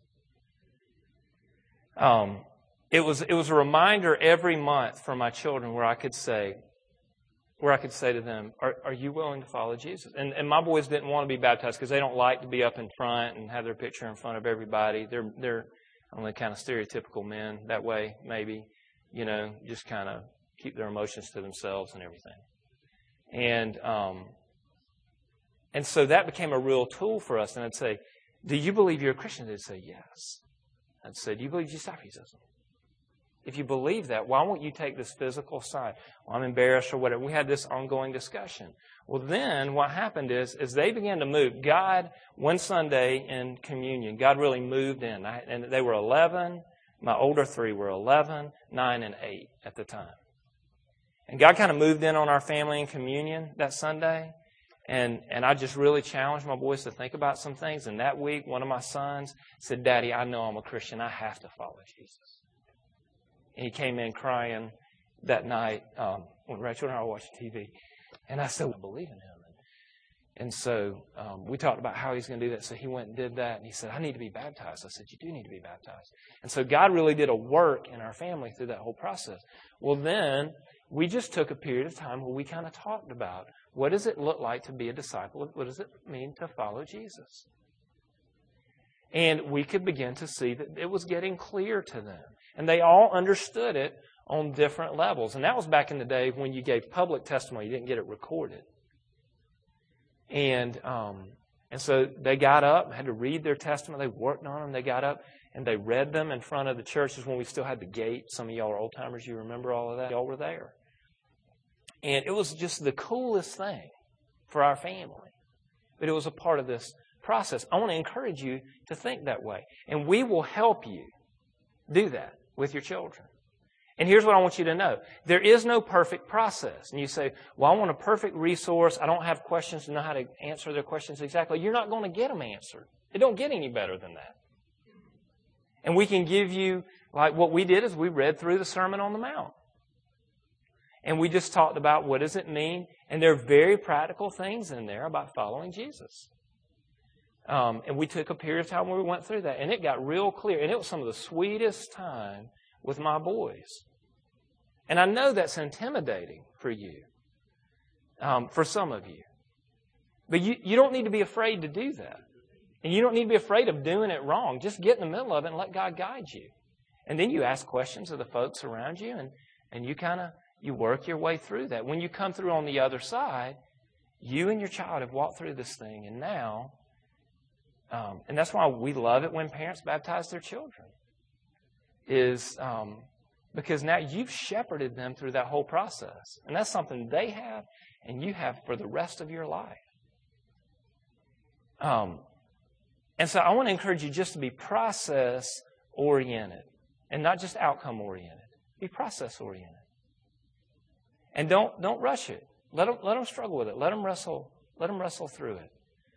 It was a reminder every month for my children where I could say to them, are you willing to follow Jesus? And my boys didn't want to be baptized because they don't like to be up in front and have their picture in front of everybody. They're only kind of stereotypical men that way, maybe, just kind of keep their emotions to themselves and everything. And so that became a real tool for us. And I'd say, do you believe you're a Christian? They'd say, yes. I'd say, do you believe Jesus died for you? If you believe that, why won't you take this physical side? Well, I'm embarrassed or whatever. We had this ongoing discussion. Well, then what happened is they began to move. God, one Sunday in communion, God really moved in. And they were 11. My older three were 11, 9, and 8 at the time. And God kind of moved in on our family in communion that Sunday. And I just really challenged my boys to think about some things. And that week, one of my sons said, Daddy, I know I'm a Christian. I have to follow Jesus. And he came in crying that night when Rachel and I were watching TV. And I said, I believe in him. And so we talked about how he's going to do that. So he went and did that. And he said, I need to be baptized. I said, you do need to be baptized. And so God really did a work in our family through that whole process. Well, then we just took a period of time where we kind of talked about, what does it look like to be a disciple? What does it mean to follow Jesus? And we could begin to see that it was getting clear to them. And they all understood it on different levels. And that was back in the day when you gave public testimony. You didn't get it recorded. And so they got up, had to read their testimony. They worked on them. They got up and they read them in front of the churches when we still had the gate. Some of y'all are old timers. You remember all of that. Y'all were there. And it was just the coolest thing for our family. But it was a part of this process. I want to encourage you to think that way. And we will help you do that with your children. And here's what I want you to know. There is no perfect process. And you say, well, I want a perfect resource. I don't have questions to know how to answer their questions exactly. You're not going to get them answered. It don't get any better than that. And we can give you, like what we did is we read through the Sermon on the Mount. And we just talked about what does it mean. And there are very practical things in there about following Jesus. And we took a period of time where we went through that. And it got real clear. And it was some of the sweetest time with my boys. And I know that's intimidating for you, for some of you. But you don't need to be afraid to do that. And you don't need to be afraid of doing it wrong. Just get in the middle of it and let God guide you. And then you ask questions of the folks around you, and you work your way through that. When you come through on the other side, you and your child have walked through this thing, and now, and that's why we love it when parents baptize their children, is because now you've shepherded them through that whole process. And that's something they have and you have for the rest of your life. And so I want to encourage you just to be process-oriented and not just outcome-oriented. Be process-oriented. And don't rush it. Let them struggle with it. Let them wrestle through it.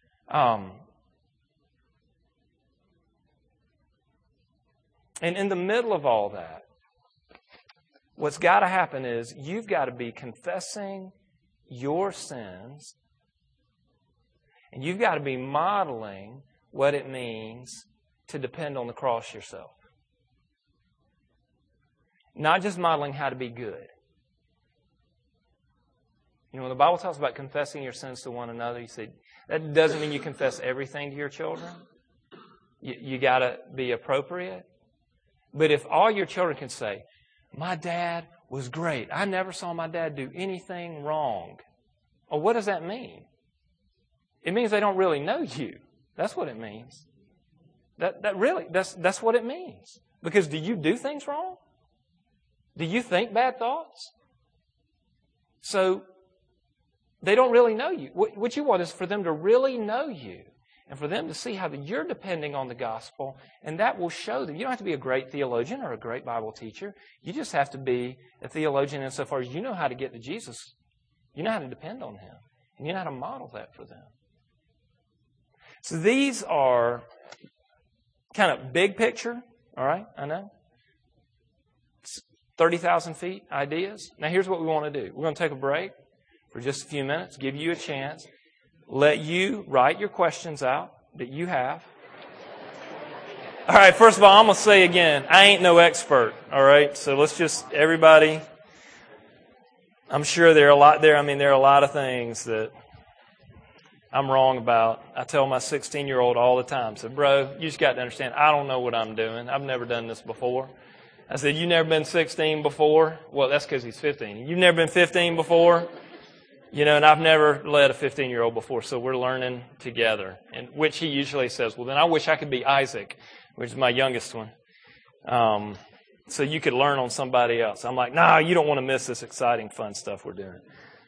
And in the middle of all that, what's got to happen is you've got to be confessing your sins, and you've got to be modeling what it means to depend on the cross yourself. Not just modeling how to be good. When the Bible talks about confessing your sins to one another, you say, that doesn't mean you confess everything to your children. You got to be appropriate. But if all your children can say, my dad was great. I never saw my dad do anything wrong. Well, what does that mean? It means they don't really know you. That's what it means. That's what it means. Because do you do things wrong? Do you think bad thoughts? So they don't really know you. What you want is for them to really know you and for them to see how that you're depending on the gospel, and that will show them. You don't have to be a great theologian or a great Bible teacher. You just have to be a theologian insofar as you know how to get to Jesus. You know how to depend on Him, and you know how to model that for them. So these are kind of big picture, all right? I know. 30,000 feet ideas. Now here's what we want to do. We're going to take a break for just a few minutes, give you a chance, let you write your questions out that you have. All right, first of all, I'm going to say again, I ain't no expert, all right? So let's just, everybody, I'm sure there are a lot there. I mean, there are a lot of things that I'm wrong about. I tell my 16-year-old all the time, I said, bro, you just got to understand, I don't know what I'm doing. I've never done this before. I said, you never been 16 before? Well, that's because he's 15. You've never been 15 before? You know, and I've never led a 15-year-old before, so we're learning together. And which he usually says, well, then I wish I could be Isaac, which is my youngest one. So you could learn on somebody else. I'm like, nah, you don't want to miss this exciting, fun stuff we're doing.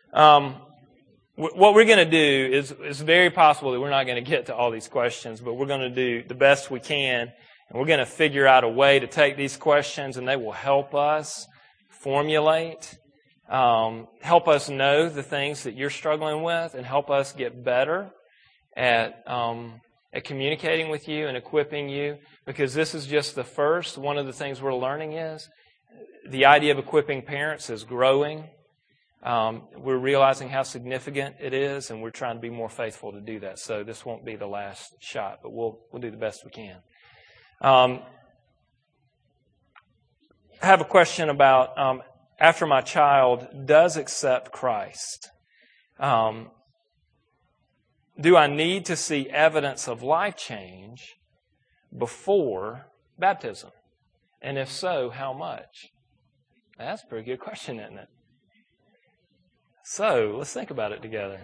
What we're going to do is it's very possible that we're not going to get to all these questions, but we're going to do the best we can, and we're going to figure out a way to take these questions, and they will help us formulate, help us know the things that you're struggling with, and help us get better at communicating with you and equipping you, because this is just the first. One of the things we're learning is the idea of equipping parents is growing. We're realizing how significant it is, and we're trying to be more faithful to do that. So this won't be the last shot, but we'll do the best we can. I have a question about after my child does accept Christ, do I need to see evidence of life change before baptism? And if so, how much? That's a pretty good question, isn't it? So, let's think about it together.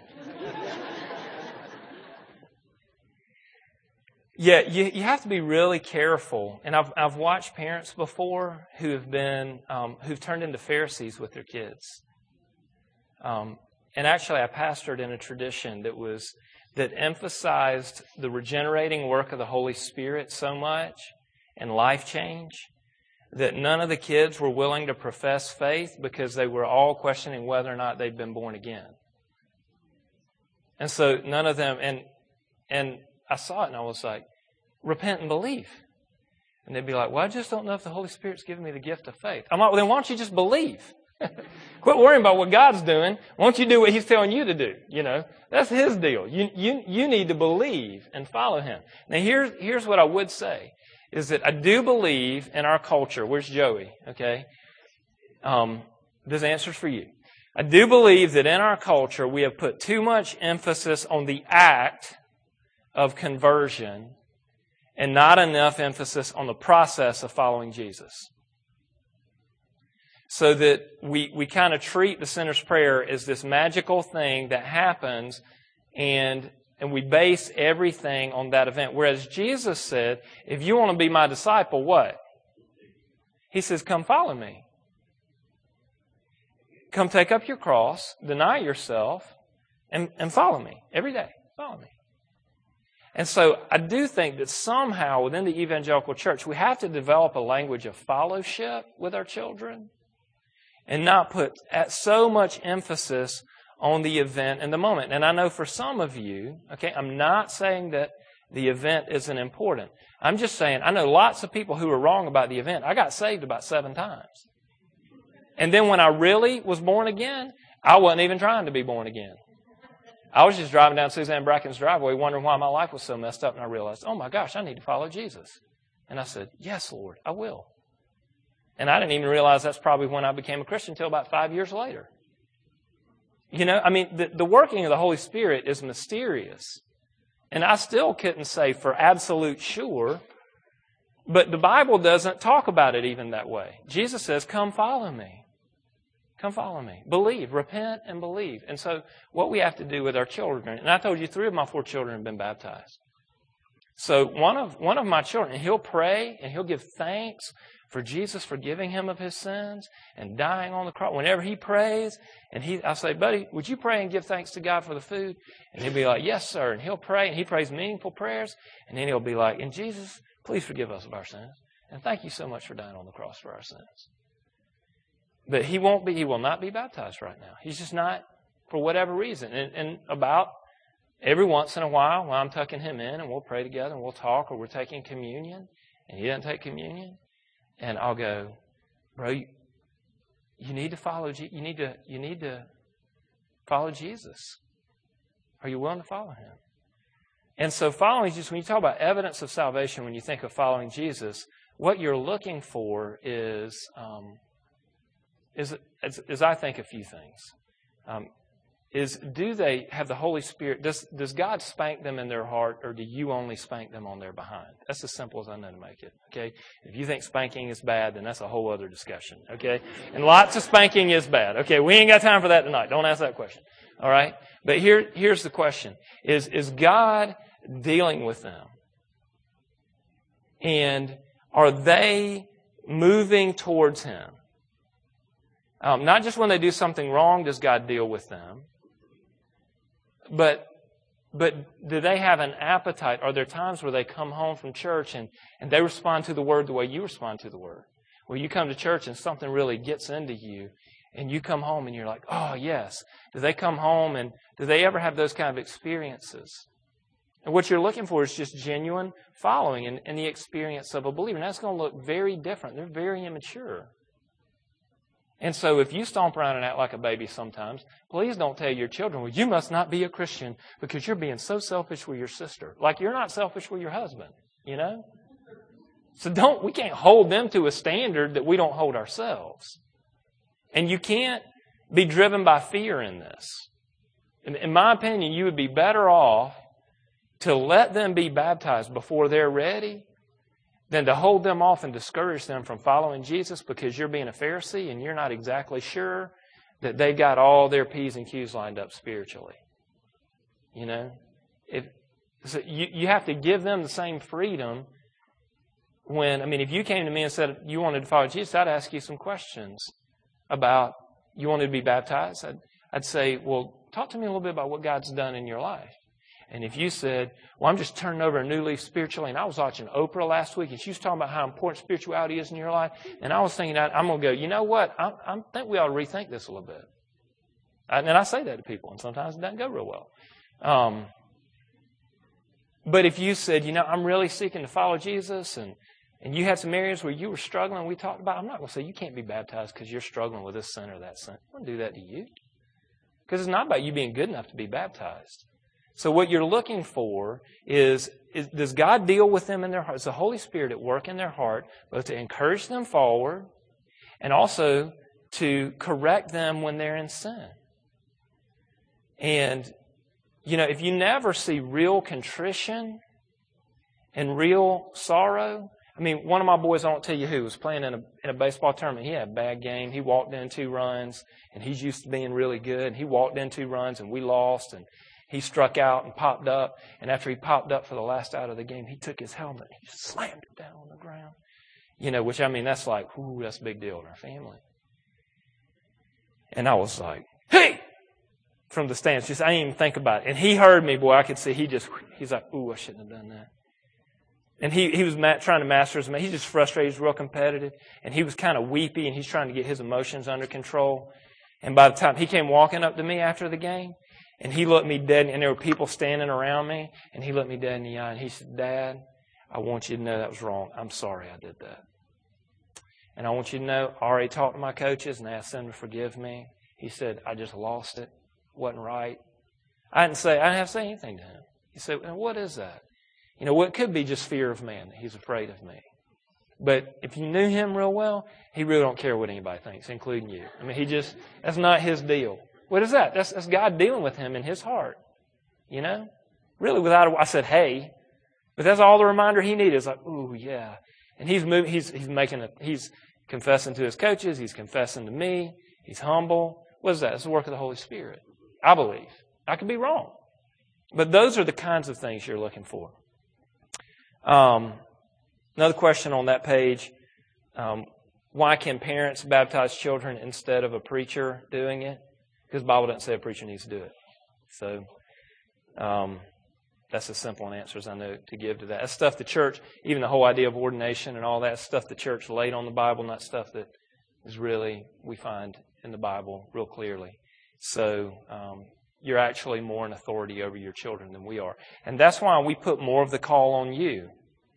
Yeah, you have to be really careful. And I've watched parents before who have been who've turned into Pharisees with their kids. And actually, I pastored in a tradition that emphasized the regenerating work of the Holy Spirit so much and life change that none of the kids were willing to profess faith because they were all questioning whether or not they'd been born again. And so none of them, and I saw it and I was like, repent and believe. And they'd be like, well, I just don't know if the Holy Spirit's given me the gift of faith. I'm like, well, then why don't you just believe? Quit worrying about what God's doing. Why don't you do what He's telling you to do? You know, that's His deal. You need to believe and follow Him. Now here's what I would say, is that I do believe in our culture. Where's Joey? Okay. This answer's for you. I do believe that in our culture we have put too much emphasis on the act of conversion and not enough emphasis on the process of following Jesus. So that we kind of treat the sinner's prayer as this magical thing that happens and we base everything on that event. Whereas Jesus said, if you want to be my disciple, what? He says, come follow me. Come take up your cross, deny yourself, and follow me every day. Follow me. And so I do think that somehow within the evangelical church, we have to develop a language of fellowship with our children and not put so much emphasis on the event and the moment. And I know for some of you, okay, I'm not saying that the event isn't important. I'm just saying I know lots of people who are wrong about the event. I got saved about 7 times. And then when I really was born again, I wasn't even trying to be born again. I was just driving down Suzanne Bracken's driveway wondering why my life was so messed up, and I realized, oh my gosh, I need to follow Jesus. And I said, yes, Lord, I will. And I didn't even realize that's probably when I became a Christian until about 5 years later. You know, I mean, the working of the Holy Spirit is mysterious. And I still couldn't say for absolute sure, but the Bible doesn't talk about it even that way. Jesus says, come follow me. Come follow me. Believe. Repent and believe. And so what we have to do with our children, and I told you 3 of my 4 children have been baptized. So one of my children, he'll pray and he'll give thanks for Jesus forgiving him of his sins and dying on the cross. Whenever he prays, and I say, buddy, would you pray and give thanks to God for the food? And he'll be like, yes, sir. And he'll pray, and he prays meaningful prayers. And then he'll be like, and Jesus, please forgive us of our sins. And thank you so much for dying on the cross for our sins. But he will not be baptized right now. He's just not, for whatever reason. And about every once in a while I'm tucking him in and we'll pray together and we'll talk, or we're taking communion and he doesn't take communion, and I'll go, bro, you need to follow. You need to follow Jesus. Are you willing to follow him? And so following Jesus, when you talk about evidence of salvation, when you think of following Jesus, what you're looking for is I think, a few things. Do they have the Holy Spirit? Does God spank them in their heart, or do you only spank them on their behind? That's as simple as I know to make it. Okay, if you think spanking is bad, then that's a whole other discussion. Okay, and lots of spanking is bad. Okay, we ain't got time for that tonight. Don't ask that question. All right, but here's the question: Is God dealing with them, and are they moving towards Him? Not just when they do something wrong does God deal with them, but do they have an appetite? Are there times where they come home from church and they respond to the Word the way you respond to the Word? Where you come to church and something really gets into you, and you come home and you're like, oh, yes. Do they come home and do they ever have those kind of experiences? And what you're looking for is just genuine following and the experience of a believer. And that's going to look very different. They're very immature. And so if you stomp around and act like a baby sometimes, please don't tell your children, well, you must not be a Christian because you're being so selfish with your sister. Like you're not selfish with your husband, you know? So we can't hold them to a standard that we don't hold ourselves. And you can't be driven by fear in this. In my opinion, you would be better off to let them be baptized before they're ready than to hold them off and discourage them from following Jesus because you're being a Pharisee and you're not exactly sure that they've got all their P's and Q's lined up spiritually. You know? So you have to give them the same freedom if you came to me and said you wanted to follow Jesus, I'd ask you some questions about you wanted to be baptized. I'd say, well, talk to me a little bit about what God's done in your life. And if you said, well, I'm just turning over a new leaf spiritually, and I was watching Oprah last week, and she was talking about how important spirituality is in your life, and I was thinking, I'm going to go, you know what? I think we ought to rethink this a little bit. And I say that to people, and sometimes it doesn't go real well. But if you said, I'm really seeking to follow Jesus, and you had some areas where you were struggling, we talked about, I'm not going to say you can't be baptized because you're struggling with this sin or that sin. I don't do that to you. Because it's not about you being good enough to be baptized. So what you're looking for is does God deal with them in their heart? Is the Holy Spirit at work in their heart, both to encourage them forward and also to correct them when they're in sin? And, if you never see real contrition and real sorrow, one of my boys, I won't tell you who, was playing in a baseball tournament. He had a bad game. He walked in 2 runs, and he's used to being really good. And he walked in 2 runs, and we lost, and he struck out and popped up. And after he popped up for the last out of the game, he took his helmet and he just slammed it down on the ground. That's like, that's a big deal in our family. And I was like, hey! From the stands, I didn't even think about it. And he heard me, boy, I could see he's like, I shouldn't have done that. And he was trying to master his, he's just frustrated, he's real competitive. And he was kind of weepy and he's trying to get his emotions under control. And by the time he came walking up to me after the game, and he looked me dead, and there were people standing around me, and he looked me dead in the eye, and he said, Dad, I want you to know that was wrong. I'm sorry I did that. And I want you to know, I already talked to my coaches and asked them to forgive me. He said, I just lost it. Wasn't right. I didn't have to say anything to him. He said, well, what is that? It could be just fear of man, that he's afraid of me. But if you knew him real well, he really don't care what anybody thinks, including you. That's not his deal. What is that? That's God dealing with him in his heart. Really I said, hey. But that's all the reminder he needed. It's like, ooh, yeah. And he's moving, he's confessing to his coaches, he's confessing to me, he's humble. What is that? It's the work of the Holy Spirit. I believe. I could be wrong. But those are the kinds of things you're looking for. Another question on that page. Why can parents baptize children instead of a preacher doing it? Because the Bible doesn't say a preacher needs to do it. So that's as simple an answer as I know to give to that. That's stuff the church, even the whole idea of ordination and all that stuff the church laid on the Bible, not stuff that is really we find in the Bible real clearly. So you're actually more in authority over your children than we are. And that's why we put more of the call on you.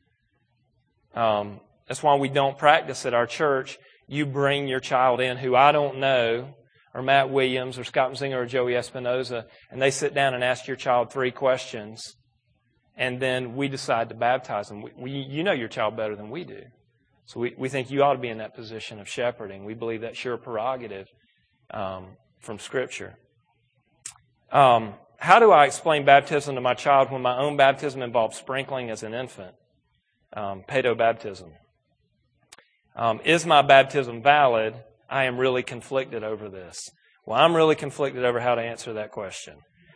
That's why we don't practice at our church. You bring your child in who I don't know, or Matt Williams, or Scott Mzinger, or Joey Espinoza, and they sit down and ask your child 3 questions, and then we decide to baptize them. You know your child better than we do. So we think you ought to be in that position of shepherding. We believe that's your prerogative from Scripture. How do I explain baptism to my child when my own baptism involved sprinkling as an infant? Paedobaptism. Is my baptism valid? I am really conflicted over this. Well, I'm really conflicted over how to answer that question.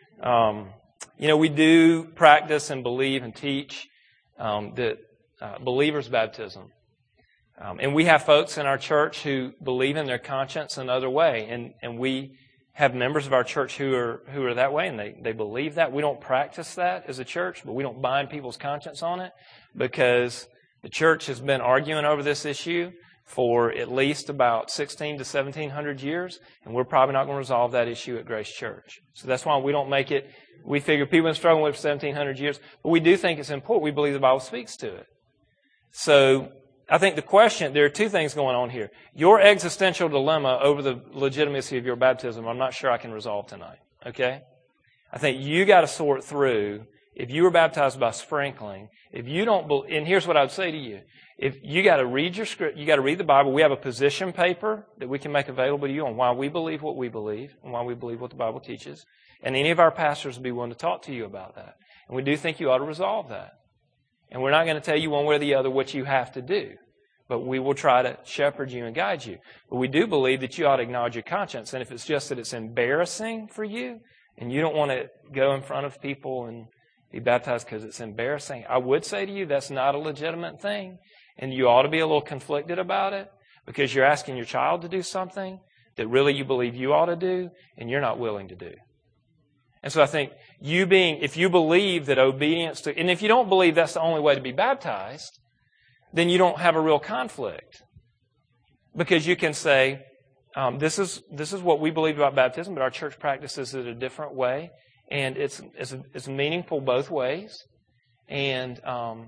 We do practice and believe and teach that believers' baptism. And we have folks in our church who believe in their conscience another way. And we have members of our church who are that way, and they believe that. We don't practice that as a church, but we don't bind people's conscience on it, because the church has been arguing over this issue for at least about 16 to 1700 years, and we're probably not going to resolve that issue at Grace Church. So that's why we don't make it. We figure people have been struggling with it for 1700 years, but we do think it's important. We believe the Bible speaks to it. So I think the question, there are 2 things going on here. Your existential dilemma over the legitimacy of your baptism, I'm not sure I can resolve tonight. Okay? I think you got to sort through, if you were baptized by sprinkling, if you don't, and here's what I would say to you. If you got to read your script, you got to read the Bible. We have a position paper that we can make available to you on why we believe what we believe and why we believe what the Bible teaches. And any of our pastors will be willing to talk to you about that. And we do think you ought to resolve that. And we're not going to tell you one way or the other what you have to do. But we will try to shepherd you and guide you. But we do believe that you ought to acknowledge your conscience. And if it's just that it's embarrassing for you and you don't want to go in front of people and be baptized because it's embarrassing, I would say to you that's not a legitimate thing. And you ought to be a little conflicted about it, because you're asking your child to do something that really you believe you ought to do and you're not willing to do. And so I think if you believe that obedience to, and if you don't believe that's the only way to be baptized, then you don't have a real conflict. Because you can say, this is what we believe about baptism, but our church practices it a different way. And it's meaningful both ways. And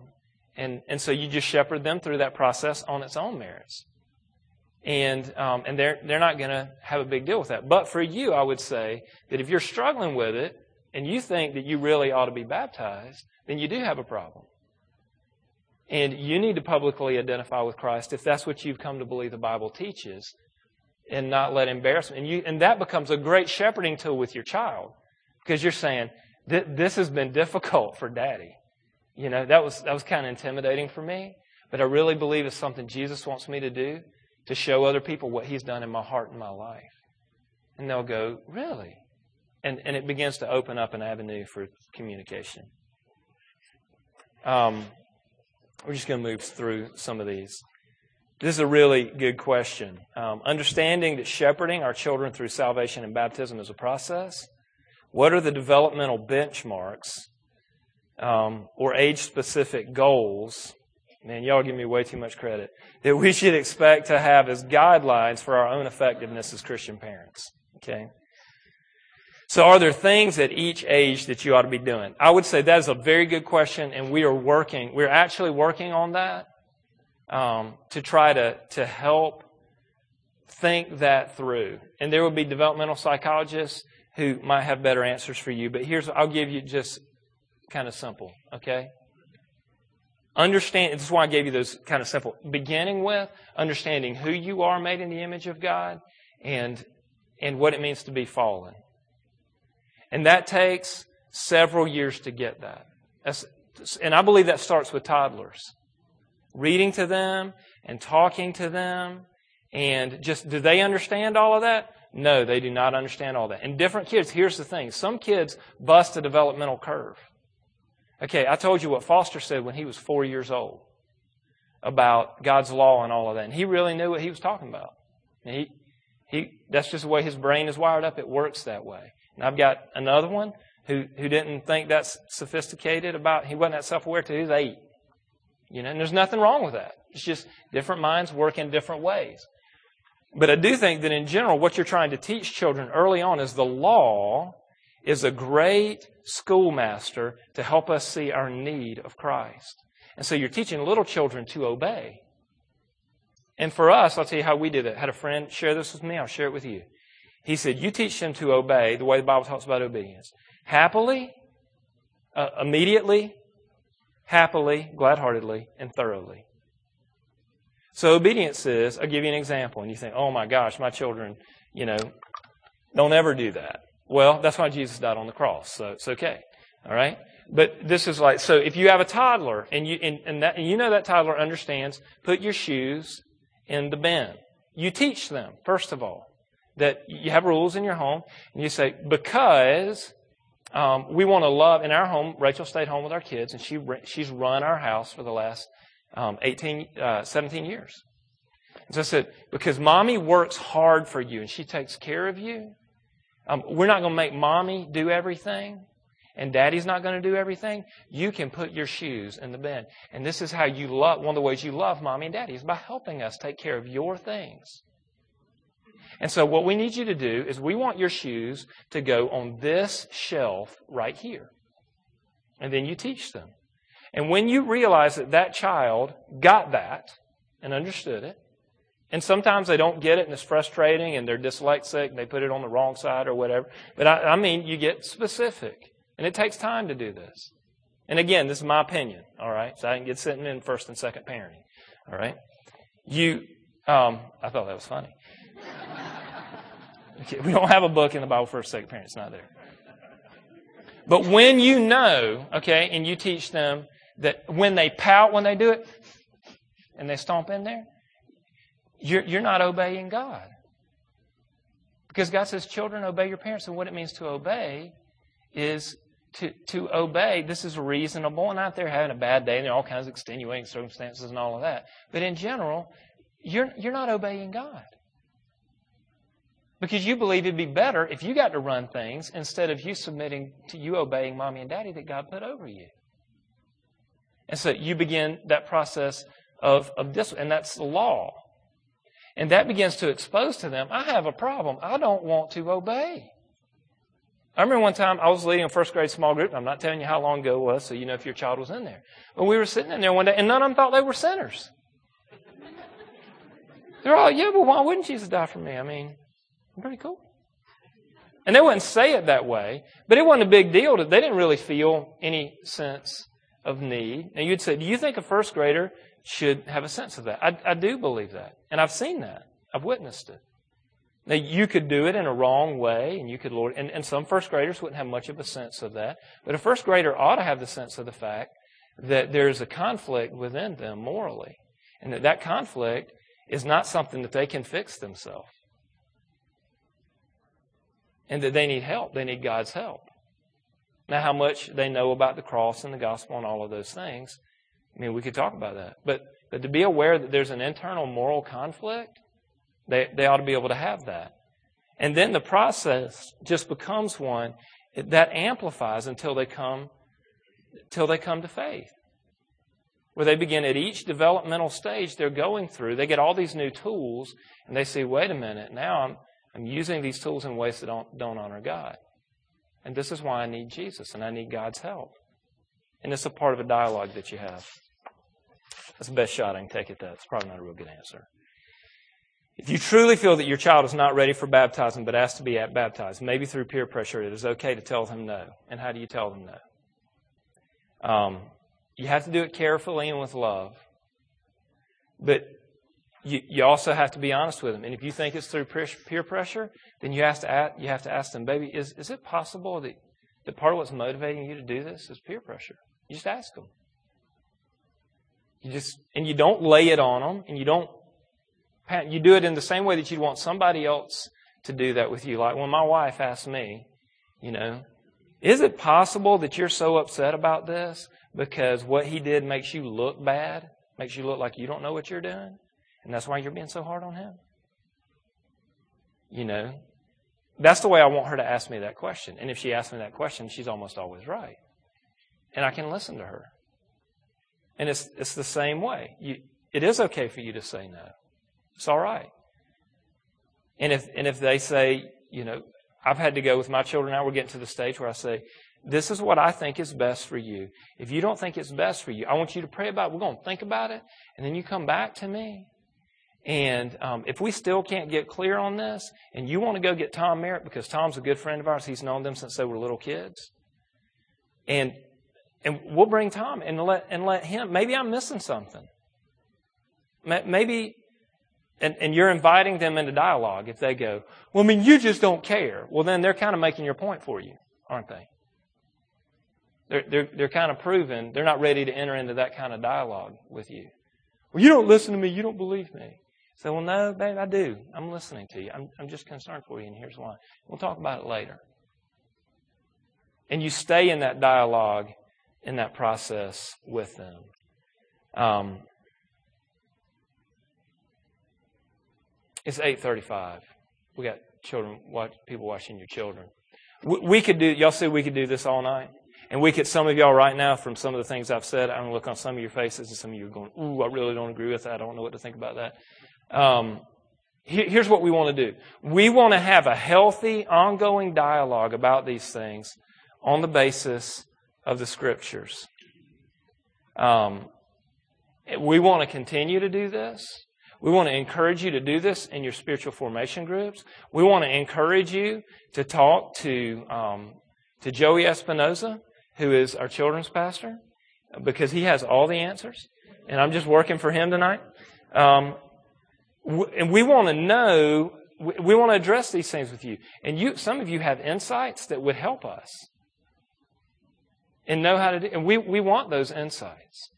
so you just shepherd them through that process on its own merits. And they're not going to have a big deal with that. But for you, I would say that if you're struggling with it and you think that you really ought to be baptized, then you do have a problem. And you need to publicly identify with Christ if that's what you've come to believe the Bible teaches, and not let embarrassment. And that becomes a great shepherding tool with your child, because you're saying, this has been difficult for Daddy. That was kind of intimidating for me, but I really believe it's something Jesus wants me to do, to show other people what He's done in my heart and my life. And they'll go, really? And it begins to open up an avenue for communication. We're just going to move through some of these. This is a really good question. Understanding that shepherding our children through salvation and baptism is a process. What are the developmental benchmarks or age-specific goals? Man, y'all give me way too much credit. That we should expect to have as guidelines for our own effectiveness as Christian parents. Okay? So are there things at each age that you ought to be doing? I would say that is a very good question, and we're actually working on that to try to help think that through. And there will be developmental psychologists who might have better answers for you, but I'll give you just kind of simple, okay? This is why I gave you those kind of simple. Beginning with understanding who you are made in the image of God and what it means to be fallen. And that takes several years to get that. And I believe that starts with toddlers. Reading to them and talking to them. And just, do they understand all of that? No, they do not understand all that. And different kids, here's the thing. Some kids bust a developmental curve. Okay, I told you what Foster said when he was 4 years old about God's law and all of that. And he really knew what he was talking about. And that's just the way his brain is wired up. It works that way. And I've got another one who didn't think that's sophisticated he wasn't that self-aware till he was 8. And there's nothing wrong with that. It's just different minds work in different ways. But I do think that in general, what you're trying to teach children early on is the law is a great schoolmaster to help us see our need of Christ. And so you're teaching little children to obey. And for us, I'll tell you how we did it. I had a friend share this with me. I'll share it with you. He said, you teach them to obey the way the Bible talks about obedience. Happily, immediately, happily, glad-heartedly, and thoroughly. So obedience is, I'll give you an example, and you think, oh my gosh, my children, don't ever do that. Well, that's why Jesus died on the cross, so it's okay. All right? But this is like, so if you have a toddler, and you know that toddler understands, put your shoes in the bin. You teach them, first of all, that you have rules in your home, and you say, because we want to love, in our home, Rachel stayed home with our kids, and she's run our house for the last 17 years. And so I said, because Mommy works hard for you, and she takes care of you, we're not going to make Mommy do everything, and Daddy's not going to do everything. You can put your shoes in the bin. And this is how you love, one of the ways you love Mommy and Daddy is by helping us take care of your things. And so what we need you to do is we want your shoes to go on this shelf right here. And then you teach them. And when you realize that that child got that and understood it, and sometimes they don't get it and it's frustrating and they're dyslexic and they put it on the wrong side or whatever. But I mean, you get specific. And it takes time to do this. And again, this is my opinion, all right? So I didn't get sitting in first and second parenting, all right? I thought that was funny. Okay, we don't have a book in the Bible, first, second parenting. It's not there. But when you know, okay, and you teach them that when they pout when they do it, and they stomp in there, you're not obeying God. Because God says, children, obey your parents. And what it means to obey is to obey. This is reasonable. And out there having a bad day, and there are all kinds of extenuating circumstances and all of that. But in general, you're not obeying God. Because you believe it'd be better if you got to run things instead of you submitting to you obeying Mommy and Daddy that God put over you. And so you begin that process of discipline, and that's the law. And that begins to expose to them, I have a problem. I don't want to obey. I remember one time I was leading a first grade small group. I'm not telling you how long ago it was, so you know if your child was in there. But we were sitting in there one day, and none of them thought they were sinners. They're all, yeah, but why wouldn't Jesus die for me? I mean, I'm pretty cool. And they wouldn't say it that way, but it wasn't a big deal. They didn't really feel any sense of need. And you'd say, do you think a first grader should have a sense of that? I do believe that. And I've seen that. I've witnessed it. Now, you could do it in a wrong way, and you could, and some first graders wouldn't have much of a sense of that. But a first grader ought to have the sense of the fact that there's a conflict within them morally, and that conflict is not something that they can fix themselves. And that they need help. They need God's help. Now, how much they know about the cross and the gospel and all of those things, I mean, we could talk about that. But to be aware that there's an internal moral conflict, they ought to be able to have that. And then the process just becomes one that amplifies until they come to faith. Where they begin at each developmental stage they're going through, they get all these new tools, and they say, wait a minute, now I'm using these tools in ways that don't honor God. And this is why I need Jesus, and I need God's help. And it's a part of a dialogue that you have. That's the best shot I can take at that. It's probably not a real good answer. If you truly feel that your child is not ready for baptizing but asked to be baptized, maybe through peer pressure, it is okay to tell them no. And how do you tell them no? You have to do it carefully and with love. But you also have to be honest with them. And if you think it's through peer pressure, then you have to ask them, baby, is it possible that part of what's motivating you to do this is peer pressure? You just ask them. You don't lay it on them, and you do it in the same way that you'd want somebody else to do that with you. Like when my wife asked me, is it possible that you're so upset about this because what he did makes you look bad, makes you look like you don't know what you're doing, and that's why you're being so hard on him? That's the way I want her to ask me that question. And if she asks me that question, she's almost always right. And I can listen to her. And it's the same way. It is okay for you to say no. It's all right. And if they say, I've had to go with my children now. We're getting to the stage where I say, this is what I think is best for you. If you don't think it's best for you, I want you to pray about it. We're going to think about it, and then you come back to me. And if we still can't get clear on this, and you want to go get Tom Merritt, because Tom's a good friend of ours, he's known them since they were little kids, and we'll bring Tom and let him. Maybe I'm missing something. Maybe, and you're inviting them into dialogue. If they go, well, I mean, you just don't care. Well, then they're kind of making your point for you, aren't they? They're kind of proving they're not ready to enter into that kind of dialogue with you. Well, you don't listen to me. You don't believe me. So, well, no, babe, I do. I'm listening to you. I'm just concerned for you, and here's why. We'll talk about it later. And you stay in that dialogue, in that process with them. It's 8:35. We got children, people watching your children. We could do. Y'all see, we could do this all night. And we could, some of y'all right now, from some of the things I've said, I'm going to look on some of your faces, and some of you are going, ooh, I really don't agree with that. I don't know what to think about that. Here's what we want to do. We want to have a healthy, ongoing dialogue about these things on the basis of the Scriptures. We want to continue to do this. We want to encourage you to do this in your spiritual formation groups. We want to encourage you to talk to Joey Espinoza, who is our children's pastor, because he has all the answers. And I'm just working for him tonight. And we want to know, we want to address these things with you. And some of you have insights that would help us. And know how to do, and we want those insights.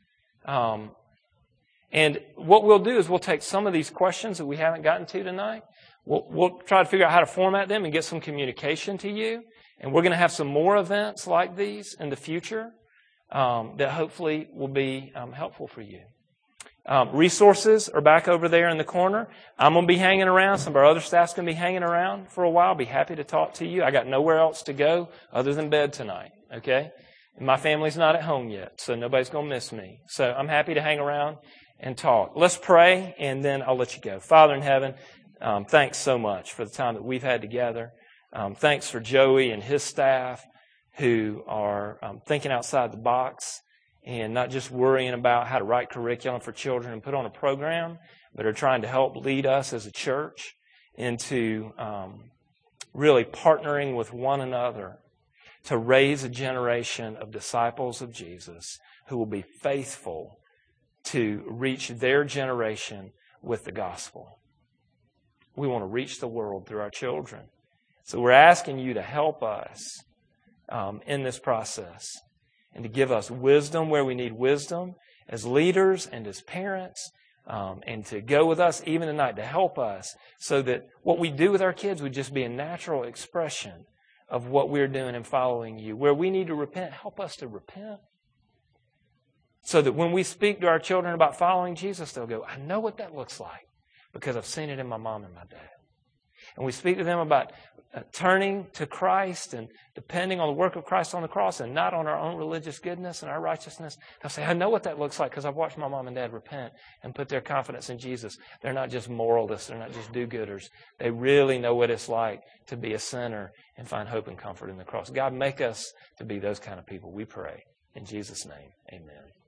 And what we'll do is we'll take some of these questions that we haven't gotten to tonight. We'll try to figure out how to format them and get some communication to you. And we're going to have some more events like these in the future that hopefully will be helpful for you. Resources are back over there in the corner. I'm going to be hanging around. Some of our other staff's going to be hanging around for a while. Be happy to talk to you. I got nowhere else to go other than bed tonight. Okay? And my family's not at home yet, so nobody's going to miss me. So I'm happy to hang around and talk. Let's pray, and then I'll let you go. Father in heaven, thanks so much for the time that we've had together. Thanks for Joey and his staff who are thinking outside the box and not just worrying about how to write curriculum for children and put on a program, but are trying to help lead us as a church into really partnering with one another to raise a generation of disciples of Jesus who will be faithful to reach their generation with the gospel. We want to reach the world through our children. So we're asking you to help us in this process and to give us wisdom where we need wisdom as leaders and as parents, and to go with us even tonight to help us so that what we do with our kids would just be a natural expression of what we're doing and following you. Where we need to repent, help us to repent. So that when we speak to our children about following Jesus, they'll go, I know what that looks like because I've seen it in my mom and my dad. And we speak to them about turning to Christ and depending on the work of Christ on the cross and not on our own religious goodness and our righteousness. They'll say, I know what that looks like because I've watched my mom and dad repent and put their confidence in Jesus. They're not just moralists. They're not just do-gooders. They really know what it's like to be a sinner and find hope and comfort in the cross. God, make us to be those kind of people, we pray. In Jesus' name, amen.